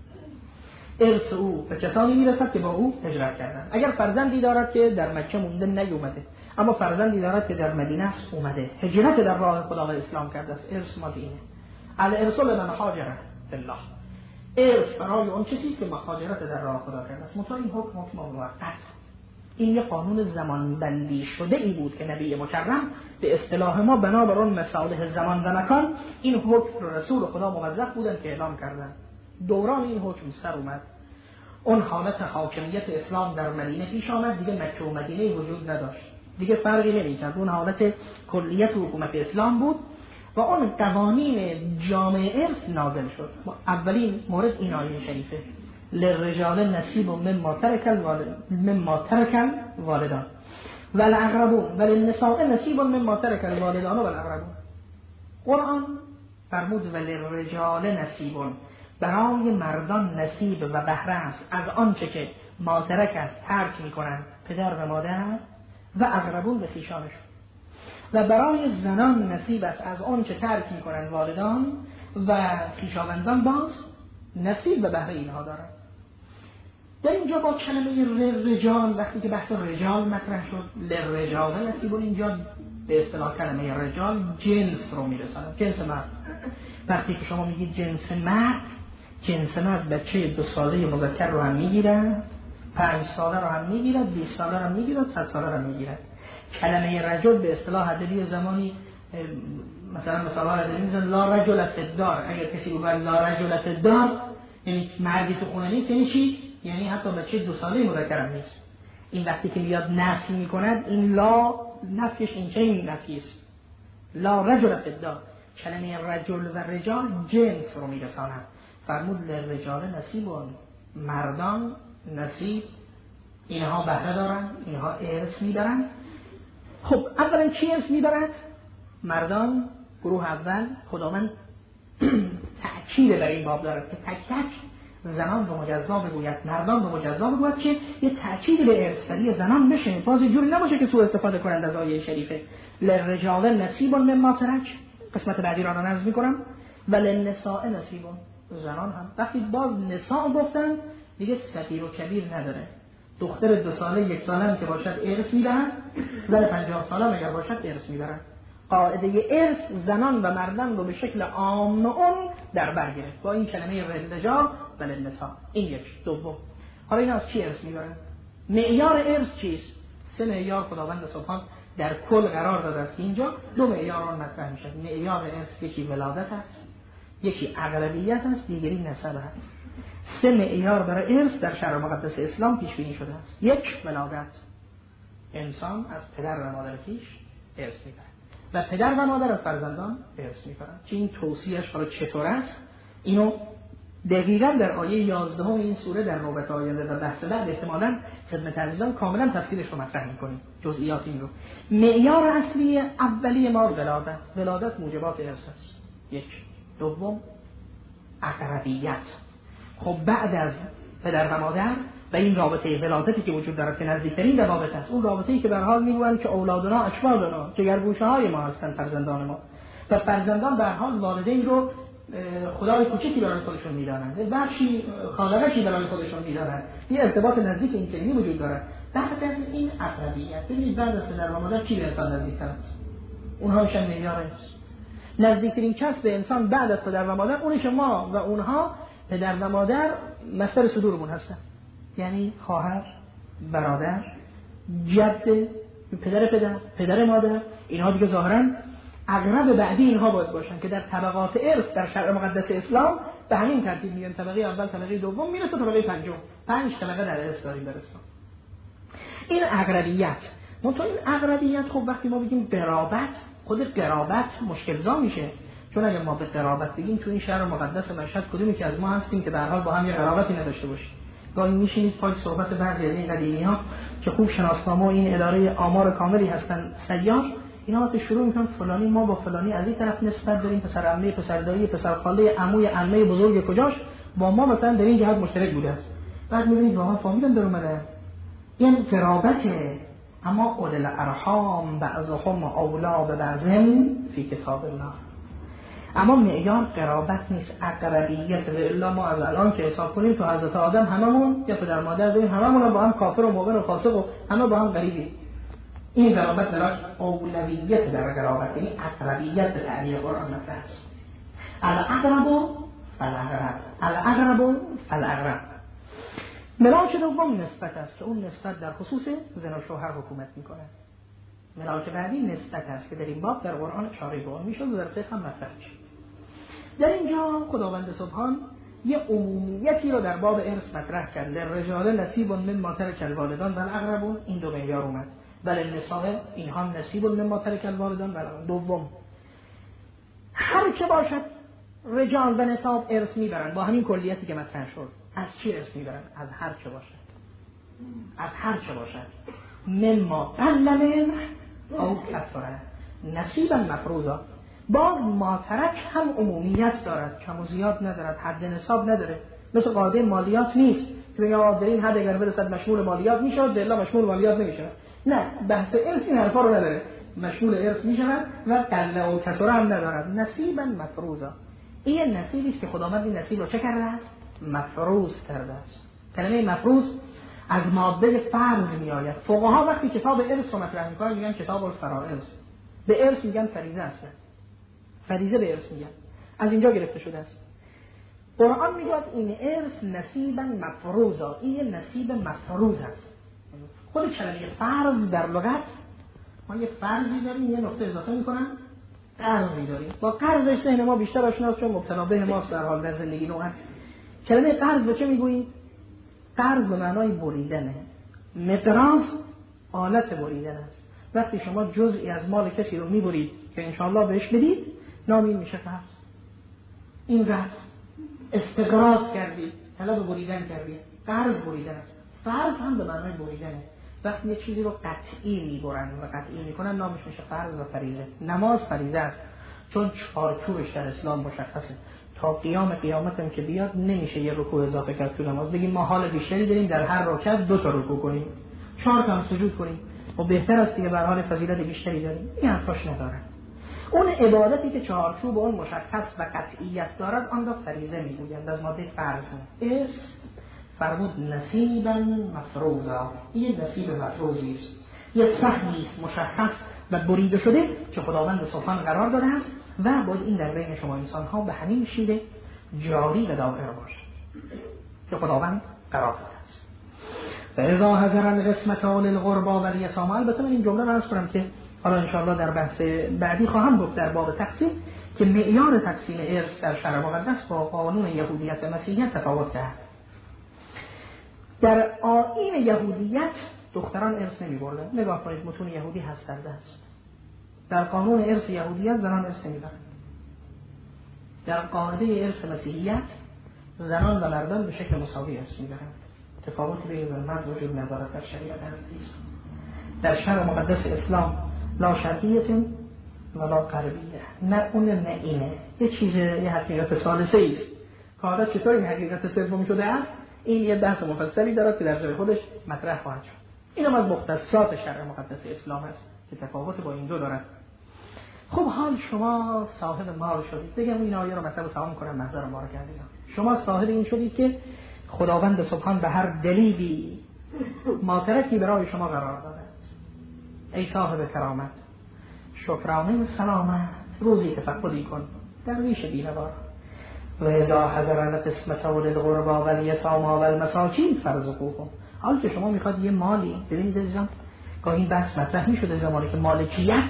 ارث او به کسانی می رسد که با او هجرت کردن. اگر فرزندی دارد که در مکه مونده نیومده، اما فرزندی دارد که در مدینه است اومده، هجرت در راه خدا و اسلام کرده است، ارث ما دینه. الارث لمن هاجر بالله. ارث برای اون چیزی که مهاجرت در راه خدا کرده است. مطمئن این حکم حکم موقت. این یه قانون زمان بندی شده ای بود که نبی مکرم به اصطلاح ما بنابر اون مصالح زمان و مکان این حکم رو رسول خدا موظف بودن که اعلام کردن. دوران این حکم سر اومد، اون حالت حاکمیت اسلام در مدینه پیش آمد، دیگه مکه و مدینه وجود نداشت، دیگه فرقی نمی‌کرد، اون حالت کلیت حکومت اسلام بود و اون قوانین جامع ارث نازل شد. اولین مورد این آیه شریفه للرجال نصیب مما ترک الوالد مما ترک الوالدان والاقربون وللنساء نصیب مما ترک الوالدان والاقربون. قرآن فرمود وللرجال نصیب، برای مردان نصیب و بهره است از آنچه که ما ترک است ترک میکنند پدر و مادر و اقربون به خویشانشون، و برای زنان نصیب است از آنچه ترک میکنند والدان و خویشاوندان، باز نصیب و بهره اینها دارند. در اینجا با کلمه رجال وقتی که بحث رجال مطرح شد، لرجال نصیب، اینجا به اصطلاح کلمه رجال جنس رو میرساند، جنس مرد. وقتی که شما میگید جنس مرد، جنس مرد بچه دو ساله مذکر رو هم میگیرد، پنج ساله رو هم میگیرد، بیست ساله رو هم میگیرد، صد ساله رو هم میگیرد. کلمه رجل به اصطلاح ادبی زمانی مثلا مثلا ادبی میزن لا رجل فی الدار، اگر کسی بگه لا رجل فی الدار یعنی مردی تو خونه نیست، یعنی چی؟ یعنی حتی بچه دو ساله مذکر هم نیست. این وقتی که میاد نفی میکند، این لا نفیش این چه نفی است، لا رجل فی الدار. کلمه رجل و رجال جنس رو میرساند. فرمود للرجال نصیب، مردان نصیب، اینها بهره دارن، اینها ارث میبرن. خب اولا چی ارث میبرن؟ مردان گروه اول. خداوند تأکید بر این باب دارد که تک تک زنان به مجزا بگوید، مردان به مجزا بگوید که یه تأکید به ارث‌بری زنان بشه. باز جوری نباشه که سوء استفاده کنند از آیه شریفه. للرجال نصیب مما ترک، قسمت بعدی را نقض می‌کنم، و للنساء نصیب، زنان هم وقتی باز نساء گفتن دیگه صغیر و کبیر نداره. دختر دو ساله یک ساله هم که باشد ارث می‌برن، زن پنجاه ساله هم اگر باشد ارث می‌برن. قاعده ارث زنان و مردان رو به شکل عام اون در بر گرفت با این کلمه رجال و للنساء. این یک. دوم، حالا اینا از چی ارث می‌برن؟ معیار ارث چیست؟ سه معیار خداوند سبحان در کل قرار داده است. اینجا دو معیار رو مطرح می‌شه. معیار ارث یکی ولادت است، یکی اقربیت است، دیگری نسب است. سه معیار برای ارث در شرع مقدس اسلام پیش بینی شده است. یک، ولادت. انسان از پدر و مادر پیش ارث می‌بره و پدر و مادر از فرزندان ارث می‌برند. که این توصیه‌اش حالا چطور است اینو دقیقاً در آیه یازده این سوره در نوبت آینده و بحث بعد احتمالاً خدمت عزیزان کاملاً تفصیلش رو مطرح می‌کنیم، جزئیات این رو. معیار اصلی اولی ما ولادت. ولادت موجبات ارث است. یک. دوم، اقربیت. خب بعد از پدر و مادر و این رابطه ولادتی که وجود دارد که نزدیکترین روابط است، اون رابطه‌ای که به هر حال میگویند که اولادنا اکبادنا، جگرگوشه‌های ما هستند فرزندان ما، و فرزندان به هر حال والدین رو خدای کوچکی برای خودشون می‌دانند، بخشی خالقشی برای خودشون می‌دانند. یه ارتباط نزدیک این چنینی وجود دارد. بعد از این اقربیت، ببینید بعد از پدر و مادر کی به انسان نزدیک‌تر است؟ اونها میشن معیار است. نزدیکترین کس به انسان بعد از پدر و مادر اونی که ما و اونها پدر و مادر مصدر صدورمون هستن، یعنی خواهر، برادر، جد، پدر پدر، پدر مادر. اینها دیگه ظاهراً اقرب بعدی اینها باید باشن که در طبقات ارث در شرع مقدس اسلام به همین ترتیب میگن. طبقه اول، طبقه دوم میرسه طبقه پنجم. پنج طبقه در ارث داریم در اسلام. این اقربیت. منتها این اقربیت خب وقتی ما بگیم قرابت، خود قرابت مشکل‌زا میشه. چون اگه ما به قرابت بگیم تو این شهر مقدس مشهد کدومی که از ما هستیم که به هر حال با هم یه قرابتی نداشته باشیم؟ گاهی میشینید پای صحبت بعضی از این قدیمی‌ها که خوب شناسنامه و این اداره آمار کاملی هستن سیار، اینا وقتی شروع میکنن فلانی ما با فلانی از این طرف نسبت داریم، پسر عمه، پسر دایی، پسر خاله، عموی، عمه بزرگ کجاش با ما مثلا در این جهت مشترک بوده است. بعد میبینید واقعا فامیلن در اومده. این قرابته. اما اول الارحام بعضهم اولا ببعض فی کتاب الله. اما معیار قرابت نیست، اقربیت. و الا ما از الان که حساب کنیم تو حضرت آدم هممون یا پدر مادر داریم، هممون با هم کافر و مؤمن و فاسق و همه با هم غریبیم. این قرابت دراش اولویت در قرابت، یعنی اقربیت به تعبیر قرآن مثل است. الاقرب فالاقرب، الاقرب فالاقرب. ملاک دوم نسبت است که اون نسبت در خصوص زن و شوهر حکومت میکنه. ملاک بعدی نسبت است که در این باب در قرآن اشاره به میشه و در فقه هم مطرح میشه. در اینجا خداوند سبحان یه عمومیتی رو در باب ارث مطرح کرد. للرجال نصیب مما ترک الوالدان والاقربون، این دو معیار اومد. بله النساء اینها نصیب مما ترک الوالدان والاقربون. دوم، هر که باشد رجال و نساء ارث میبرن با همین کلیتی که مطرح شد. از چی ارث میبرن؟ از هر چه باشد. از هر چه باشد. مما قل منه او کثره نصیبا مفروضا. باز ما ترک هم عمومیت دارد، کم و زیاد ندارد، حد نصاب نداره. مثل قاعده مالیات نیست که بگم در این حد اگر برسد مشمول مالیات میشود، به الا مشمول مالیات نمیشه. نه، بحث ارث این حرفا رو نداره. مشمول ارث میشود و قل و کثره هم ندارد. نصیبا مفروضا. این نصیبی است که خداوند این نصیب رو چه کرده است؟ مفروض کرده است. کلمه مفروض از ماده فرض می آید. فقها وقتی کتاب ارث رو مطرح میکنن میگن کتاب الفرائض. به ارث میگن فریضه است. فریضه به ارث میگن. از اینجا گرفته شده است. قرآن میگه این ارث نصیبا مفروضا. این نصیب مفروض است. خود کلمه فرض در لغت ما یه فرضی داریم، یه نقطه اضافه میکنن، قرضی داریم. با قرضش ذهن ما بیشتر آشناست چون مبتلا به ماست در حال در زندگی نوعا. کلمه قرض به چه میگوییم؟ قرض به معنای بریدنه. مقراض آلت بریدن است. وقتی شما جزئی از مال کسی رو میبرید که انشاءالله بهش بدید، نام این میشه قرض. این قرض استقراض کردید، طلب بریدن کردید، قرض بریدن است. فرض هم به معنای بریدنه. وقتی یه چیزی رو قطعی میبرن و قطعی میکنن نامش میشه فرض و فریضه. نماز فریضه است چون چارچوبش در اسلام مشخصه. تا قیام قیامت هم که بیاد نمیشه یه رکوع اضافه کرد تو نماز، بگیم ما حال بیشتری داریم در هر رکعت دو تا رکوع کنیم، چهار تا هم سجود کنیم و بهتر است دیگه، به هر حال فضیلت بیشتری داریم. این حرفاش نداره. اون عبادتی که چهارچوب اون مشخص و قطعیت دارد آن را فریضه میگویند، از ماده فرض هم اس فرمود نصیبا مفروضا، این نصیب مفروضی است، یه سهمی است مشخص و بریده شده که خداوند سبحان قرار داده است و باید این در بین شما انسان ها به همین شیوه جاری و دائر باشه که خداوند قرار داده است. و اذا حضر القسمتان للغربا والیتامی، البته من این جمله رو عرض کنم که حالا انشاءالله در بحث بعدی خواهم گفت در باب تقسیم که معیار تقسیم ارث در شرع مقدس با قانون یهودیت و مسیحیت تفاوت دارد. در آیین یهودیت دختران ارث نمی بردن. نگاه کنید متون یهودی هست در دست. در قانون ارث یهودیت زنان ارث نمی بردن. در قاعده ارث مسیحیت زنان و مردان به شکل مساوی ارث می بردن. تفاوتی بین زن و مرد وجود ندارد در شریعت حنیفی. در شرع مقدس اسلام لا شرقیت ولا غربیه، نه اون نه اینه، یه چیز، یه حقیقت ثالثه است. حالا چطور این حقیقت سومی شده است؟ این یه بحث مفصلی دارد که در جای خودش مطرح خواهد شد. اینم از مختصات شرع مقدس اسلام است که تفاوت با این دو دارد. خب حال شما صاحب مال شدید، بگم این آیه رو مطلب تمام کنم، محضر ما رو کردید. شما صاحب این شدید که خداوند سبحان به هر دلیلی ماترکی برای شما قرار داده است. ای صاحب کرامت، شکرانه سلامت، روزی تفقدی کن، درویش بینوار. و اذا حضر القسمة للغربا والیتامی والمساکین فارزقوهم. حال که شما میخواد یه مالی، ببینید عزیزان گاهی این بحث مطرح میشده زمانی که مالکیت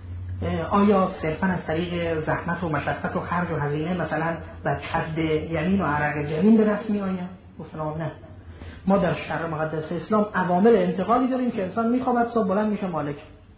آیا صرفا از طریق زحمت و مشقت و خرج و هزینه مثلا و کد یمین و عرق جبین به دست می آید؟ گفتم نه، ما در شرع مقدس اسلام عوامل انتقالی داریم که انسان میخوابد صبح بلند میشه مالک.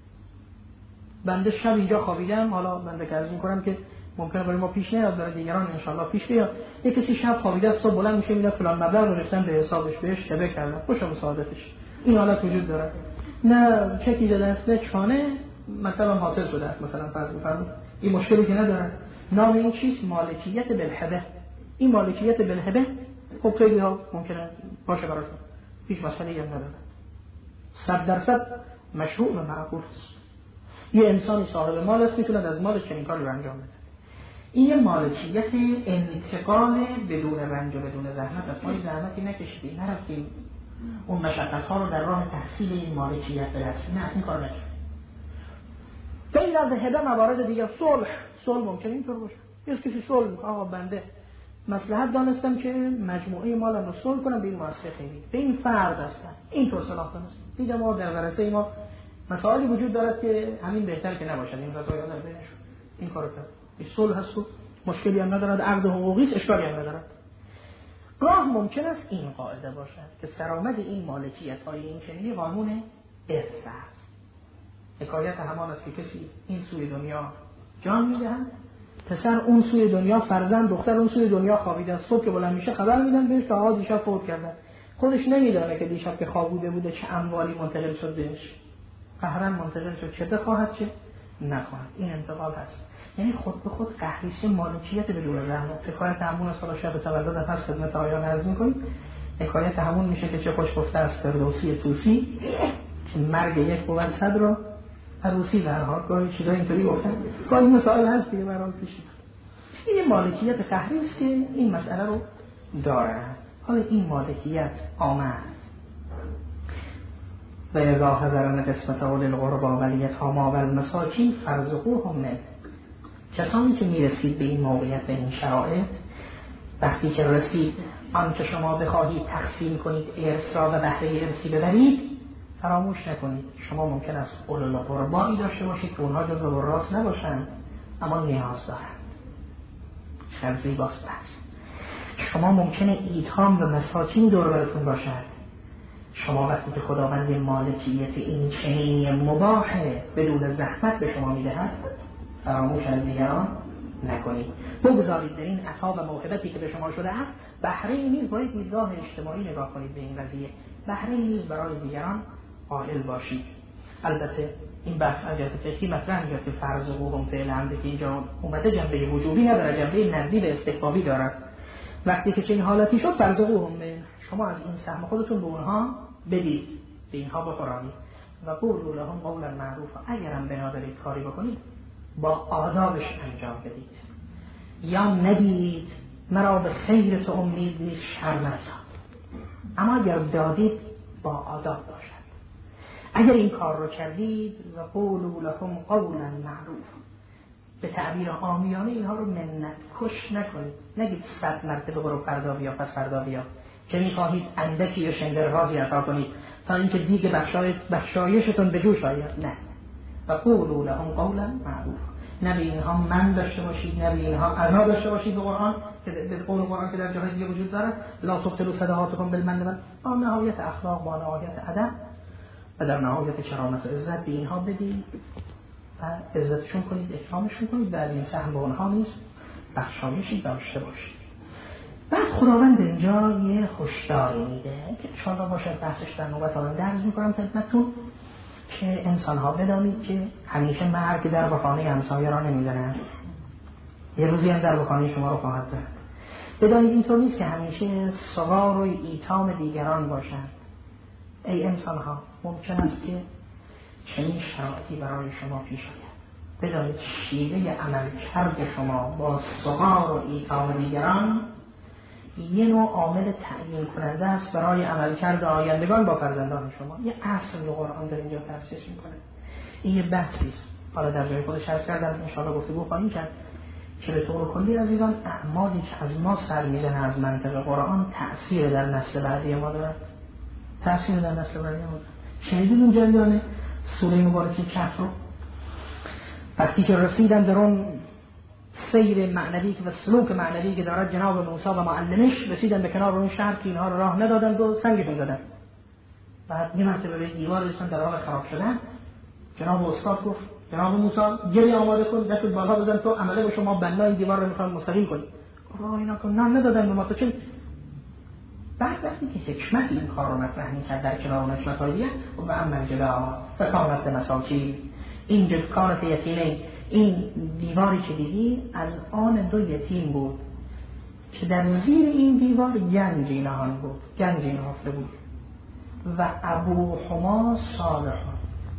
بنده شب اینجا خوابیدم، حالا بنده که عرض میکنم که ممکنه برای ما پیش نیاد، برای دیگران انشالله پیش بیاد. یک کسی شب خوابیده صبح بلند میشه میاد فلان مبلغ رو ریختن به حسابش، بهش تبه کردن، خوشم سعادتش. این حالت وجود داره. نه چکی زده است، نه چانه مثلا حاصل شده است، مثلا فرض بفرمایید این مشکلی که نداره. نام این چیز مالکیت بالهبه. این مالکیت بالهبه خب خیلی ها ممکنه باشه براشون، هیچ مسئله‌ای هم نداره. صد درصد مشروع و معقول است. یه انسانی صاحب مال است میتونه از مالش چنین کاری رو انجام بده. این یه مالکیت انتقال بدون رنج و بدون زحمت است. ما زحمتی نکشیدیم، نرفتیم اون مشقت‌ها رو در راه تحصیل این مالکیت برسیم، نه این کار نکردیم. غیر از هبه موارد دیگه، صلح صلح ممکنه اینطور باشه. یه کسی صلح میگه آقا بنده مصلحت دانستم که مجموعه مالم رو صلح کنم به این مؤسسه خیریه، به این فرد هستن اینطور صلاح دانستم. دیدم ما در ورثه ما مسائلی وجود دارد که همین بهتر که نباشد، این قضایا در بینشون این کارو کرد. این صلح هست و مشکلی هم ندارد، عقد حقوقی است، اشکالی هم ندارد. گاه ممکن است این قاعده باشد که سرآمد این مالکیت های این چنینی قانون ارث است. حکایت همان است که کسی این سوی دنیا جان میدهند، پسر اون سوی دنیا، فرزند دختر اون سوی دنیا خوابیده است، صبح که بلند میشه خبر میدن بهش که آقا دیشب فوت کردن. خودش نمیدونه که دیشب که خوابیده بوده چه اموالی منتقل شد بهش، قهرن منتقل شد، چه بخواهد چه نخواهد. این انتقال هست، یعنی خود به خود قهریش مالکیت بدون زحمت. حکایت همون سال شب تولد هست خدمت آیان عرض میکنیم. حکایت همون میشه که چه خوش گفته است فردوسی توسی که مرگ یک بود صد رو عروسی در حال گاهی چیزا اینطوری گفتن، گاهی مسائل هست دیگه برام پیش میاد. این مالکیت قهری است که این مسئله رو داره. حالا این مالکیت آمد و اذا حضرن قسمت اول القربا والیتامی والمساکین فارزقوهم منه. کسانی که میرسید به این موقعیت، به این شرایط، وقتی که رسید آنچه شما بخواهید تقسیم کنید ارث را و بهره ارثی ببرید، فراموش نکنید شما ممکن است اولوالقربایی داشته باشید که اونها جزء وراث نباشند اما نیاز دارند. شرطی باست بس. شما ممکنه ایتام و مساکین دور براتون باشد. شما وقتی که خداوند مالکیت این چنینی مباح بدون زحمت به شما میدهد، فراموش از دیگران نکنید. بگذارید در این عطا و موهبتی که به شما شده است بهره نیز باید دیدگاه اجتماعی نگاه کنید به این قضیه. بهره نیز برای دیگران قائل باشید. البته این بحث از جهت فقهی مطرح میشه که فرض وقوع فعل عمد که اینجا اومده جنبه وجوبی نداره، جنبه ندبی و استحبابی دارد. وقتی که چنین حالتی شد فرض وقوع شما از این سهم خودتون به اونها بدید، به اینها بخورانید و قولوا لهم قولا معروفا. اگرم بنا دارید کاری بکنید با آدابش انجام بدید، یا ندید مرا به خیر تو امید نیست شر نرساد، اما اگر دادید با آداب باشد. اگر این کار رو کردید و قولوا لهم قولا معروفا، به تعبیر عامیانه اینها رو منت کش نکنید، نگید صد مرتبه برو فردا بیا پس فردا بیا که میخواهید اندکی یا شنگرغازی عطا کنید تا اینکه دیگه بخشایشتون به جوش آید. نه، و قولوا لهم قولا معروفا. نه به اینها من داشته باشید، نه به اینها عزا داشته باشید به قرآن که به قول قرآن که در جاهای دیگه وجود داره، لا تبطلوا صدقاتکم بالمن، با نهایت اخلاق، با نهایت ادب و در نهایت کرامت و عزت به اینها بدید و عزتشون کنید، اکرامشون کنید و از این سهم به اونها نیست بخشایشی داشته باشید. بعد خداوند اینجا یه هشداری میده که انشاءالله باشد بحثش در نوبت آن درز میکنم خدمتتون که انسان‌ها بدانید که همیشه مرگ در بخانه همسایه را نمیزنند، یه روزی هم در بخانه شما رو خواهد زد. بدانید اینطور نیست که همیشه صغار و ایتام دیگران باشند. ای انسان‌ها ممکن است که چنین شرایطی برای شما پیش آید. بدانید شیوه عمل کرد شما با صغار و ایتام دیگران یه نوع عامل تعیین کننده است برای عملکرد آیندگان با فرزندان شما. یه اصل قرآن در اینجا تأسیس میکنه. این یه بحثی است، حالا در جای خودش عرض کردم، ان شاء الله گفتگو خواهیم کرد که به طور کلی عزیزان اعمالی که از ما سر میزنه از منطق قرآن تأثیر در نسل بعدی ما داره، تأثیر در نسل بعدی ما داره. شنیدید اون جریان سوره مبارکه کهف رو؟ وقتی که رسیدن در اون سیر معنوی و سلوک معنوی که دارد جناب موسی و معلمش، رسیدن به کنار اون شهر که اینها رو راه ندادند و سنگشون زدن. بعد یه مرتبه به دیوار رسیدن در حال خراب شدن. جناب استاد گفت جناب موسی گری آماده کن، دست بالا بزن تو عمله به شما بنای دیوار رو میخوام مستقیم کنی. آقا اینا که نه ندادن به ما تو چه؟ بعد وقتی که حکمت این کار رو مطرح می‌کرد در کنار اون حکمت‌های دیگه و عمل جدا و کانت مساکین، این جد کانت یتیمین، این دیواری که دیدی از آن دو یتیم بود که در زیر این دیوار گنجی نهان بود، گنجی نهفته بود و ابوهما صالحون،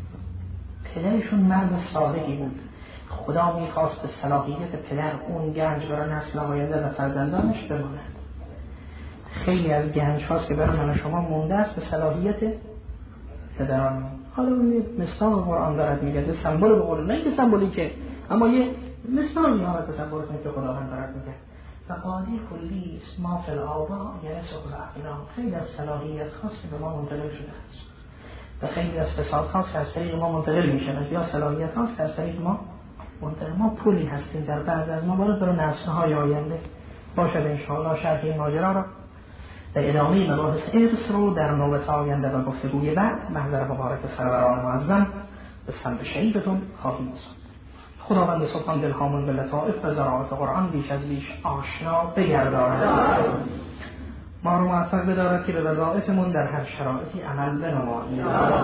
پدرشون مرد صالحی بود. خدا میخواست به صلاحیت پدر اون گنج برای نسل آینده و فرزندانش بماند. خیلی از گنج هاست که برای من شما مونده است به صلاحیت پدران. حالا اون مثال قرآن دارد میگه سمبل به قول، نه که سمبولی که، اما یه مثال میامد تصور کنید که خداوند دارد میگه فقالی کلی اسما فی الآبا یعنی سقل اقلام. خیلی از صلاحیت هاست که به ما منتقل شده است و خیلی از فساد هاست که از طریق ما منتقل میشن، یا صلاحیت هاست که از طریق ما منتقل. ما پولی هستیم در بعض از ما باید برای نسل های آینده باشد. انشاءالله شرح این ماجرا را در ادامه مباحث ارث رو در نوبت آینده و گفتگوی بعد محضر مبارک سروران معظم به سمت شهیدتون خواهیم رساند. خداوند سبحان دلهامون به لطائف و ذرات قرآن بیش از بیش آشنا بگرداند، ما رو موفق بدارد که به وظایفمون در هر شرایطی عمل بنماییم.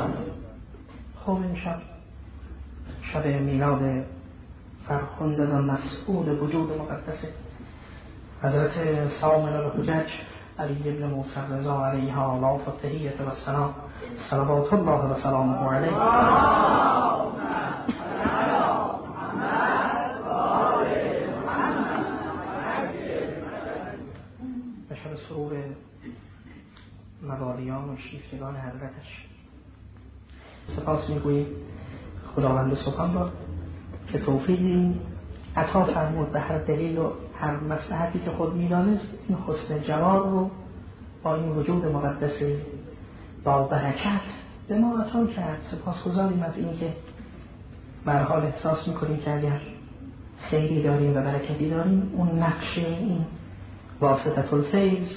خب این شب شب میلاد فرخنده و مسعود وجود مقدس حضرت سامن الحجج علی ابن موسی رضا علیها الله و تحیت و السلام صلوات الله و سلامه علیه بشر سرور موالیان و شیفتگان حضرتش سپاس میگوییم خداوند سبحان را که توفیقی عطا فرمود به هر دلیل و هر مصلحتی که خود میدانست این حسن جواب رو با این وجود مقدسی با برکت به ما عطا کرد. سپاسگزاریم از این که به هر حال احساس میکنیم که اگر خیری داریم و برکتی داریم اون نقش این واسطه الفیض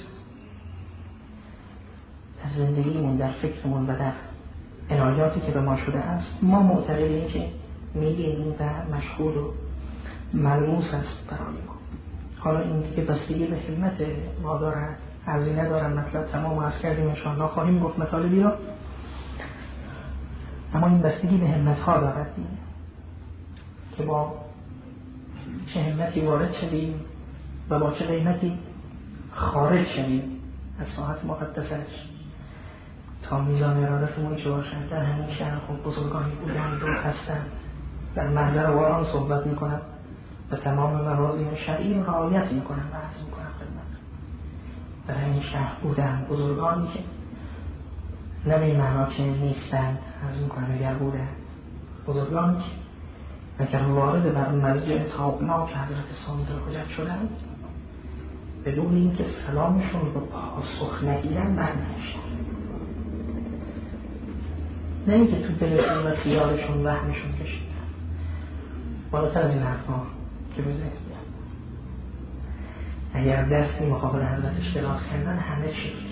در زندگیمون، در فکرمون و در عنایاتی که به ما شده است ما معتقدیم که میگیم و مشهود و ملموس است برای ما. حالا این دیگه بستگی به همت ما دارد، عرضی ندارم، مطلب تمام عرض کردیم، انشاءالله خواهیم گفت مطالبی را اما این بستگی به همت‌ها دارد دیگه که با چه همتی وارد شدیم و با چه قیمتی خارج شدیم از ساحت مقدسش تا میزان ارادتمون چه باشد. در همین شهر خود بزرگانی بودند و هستند، در محضر قرآن صحبت میکنند و تمام موازین شرعی رعایت میکنند و عرض میکنند خدمت. در همین شهر بودند بزرگانی که نمی معنا که نیستند، عرض میکنند اگر بودند بزرگانی که اگر وارد بر مسجد تابناک حضرت صامت الحجت شدند بدون اینکه سلامشون رو پاسخ نگیرن برنگشتن، نه اینکه تو دلشون و خیالشون وهمشون کشیدن. بالاتر از این حرفا که بذارید بیاد اگر دستی مقابل حضرتش دراز کردن همه چی رو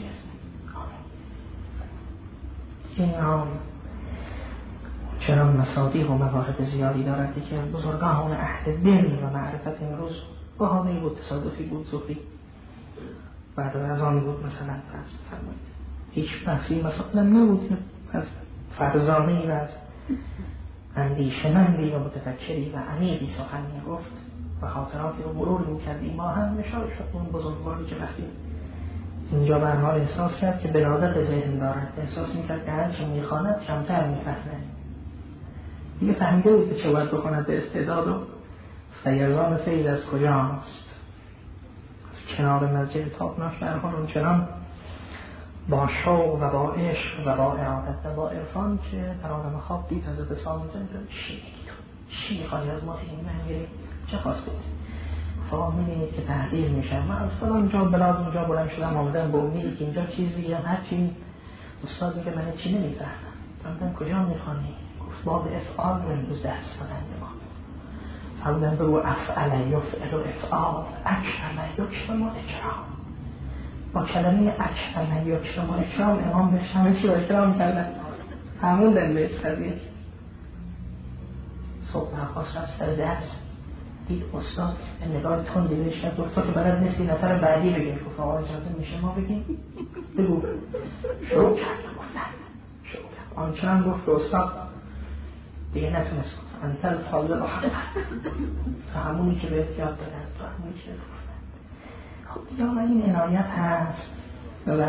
این نام چنان مصادیق و موارد زیادی دارد که از بزرگان عهد دل و معرفت امروز بهانه‌ای بود، تصادفی بود، ظهری بعد از آن بود مثلا فرض فرمایید هیچ بحثی مثلا نبود از فرزانه‌ای و از اندیشمندی و متفکری و عمیقی سخن می‌گفت و خاطراتی رو مرور می‌کردیم ما هم نشان شد اون بزرگواری که وقتی اینجا به حال احساس کرد که بلادت ذهن دارد، احساس می‌کرد که هرچی می‌خواند کمتر می‌فهمه، دیگه فهمیده بود که چه باید بکند به استعداد و فیضان فیض از کجاست. از کنار مسجد تابناک در حال اونچنان با شوق و با عشق و با ارادت و با عرفان که در عالم خواب دید حضرت صامت چی میگی تو؟ چی میخوایی از ما این منگیری؟ چه خواست بود؟ فاهمیدی که تحقیر میشم من از فلان جا بلاد اونجا بلند شدم آمدن به امیدی که اینجا چیز بگیرم، هر چی استاد میگه من چی نمیفهمم. فرمودم کجا میخوانی؟ گفت باب افعال رو امروز درس دادن به ما. فرمودم بگو افعل یفعل و افعال اکرم یکرم و اکرام. با کلمه اکرم یکرم و اکرام امام بهش همه چی رو اکرام کردن، هموندن بهش قضیه. صبح نخواست رفت سر درس دید استاد نگاه تندی بهش کرد، گفت تو که بلد نیستی نفر بعدی بگیم. گفت آقا اجازه میشه ما بگیم؟ بگو. شروع کرد گفتن شروع کرد آنچنان گفت استاد دیگه نتونست گفت انت الفاضل حقا تا همونی که به احتیاط دادن تا همونی که گفتن. خب دیگه این عنایت هست و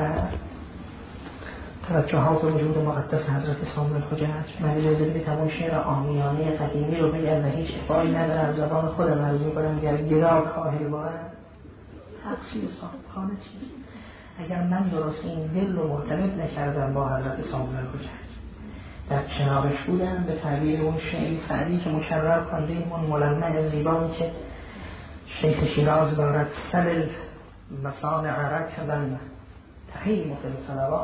توجهات وجود مقدس حضرت صامت الحجت. من اجازه بدید همون شعر عامیانه قدیمی رو بگم و هیچ افایی نداره از زبان خودم عرض می‌کنم گر گدا کاهل بارد تقصیر صاحبخانه چیست. اگر من درست این دل رو مرتبط نکردم با حضرت صامت الحجت در کنارش بودم به تعبیر اون شعر سعدی که مکرر کنده اون ملمع زیبایی که شیخ شیراز دارد سل مصانع رکبا تحیم فی الفلوات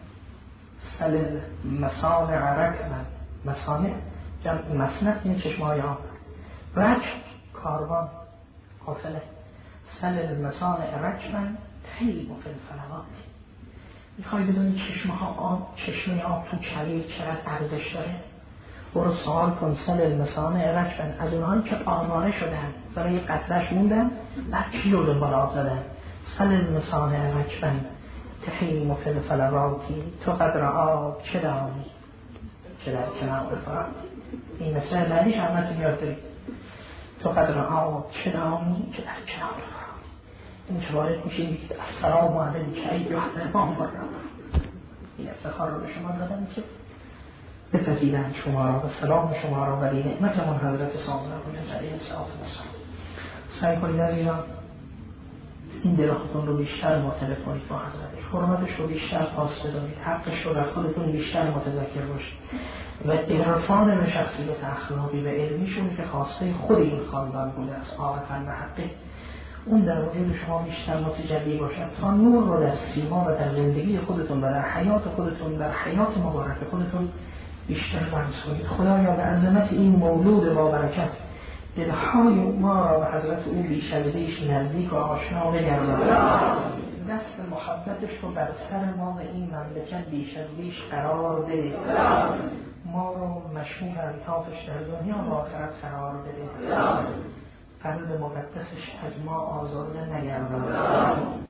سل مصانع رکبا مصانع جمع مسند این چشمای آب رکب کاروان قافله سل مصانع رکبا تحیم فی الفلوات. میخوای بدونی چشمه ها آب چشمه آب تو کویر چقدر ارزش داره؟ برو سوال کن سل المصانع رکبن از اونهایی که آماره شدن برای قطرش موندن بعد چی رو دنبال آب زدن. سل المصانع رکبن تحیم فی الفلواتی تو قدر آب چه دانی چه در کنار فرات. این مثل بعدیش همتون یاد دارید تو قدر آب چه دانی چه در کنار فرات. این که وارد میشه میگید السلام علیک ایها الامام الرحمن. این افتخار رو به شما دادم که بپذیرند شما را و سلام شما را ولی نعمتمون حضرت صامت الحجت علیه السلام. سعی کنید از اینا این دلاتون رو بیشتر مرتبط کنید با حضرتش، حرمتش رو بیشتر پاس بدارید، حقش رو در خودتون بیشتر متذکر باشید و عرفان به شخصیت اخلاقی و علمیشون که خواسته خود این خاندان بوده از عارفان و حقه اون در وجود شما بیشتر متجلی باشد تا نور رو در سیما و در زندگی خودتون و در حیات خودتون در حیات مبارک خودتون بیشتر برس کنید. خدایا به عظمت این مولود با برکت دلهای ما را به حضرت او بیش از بیش نزدیک و آشنا بگردان. دست محبتش رو بر سر ما و این مملکت بیش از بیش قرار بده. ما رو مشهور الطافش در دنیا و آخرت قرار بده. قلب مقدسش از ما آزرده نگردان.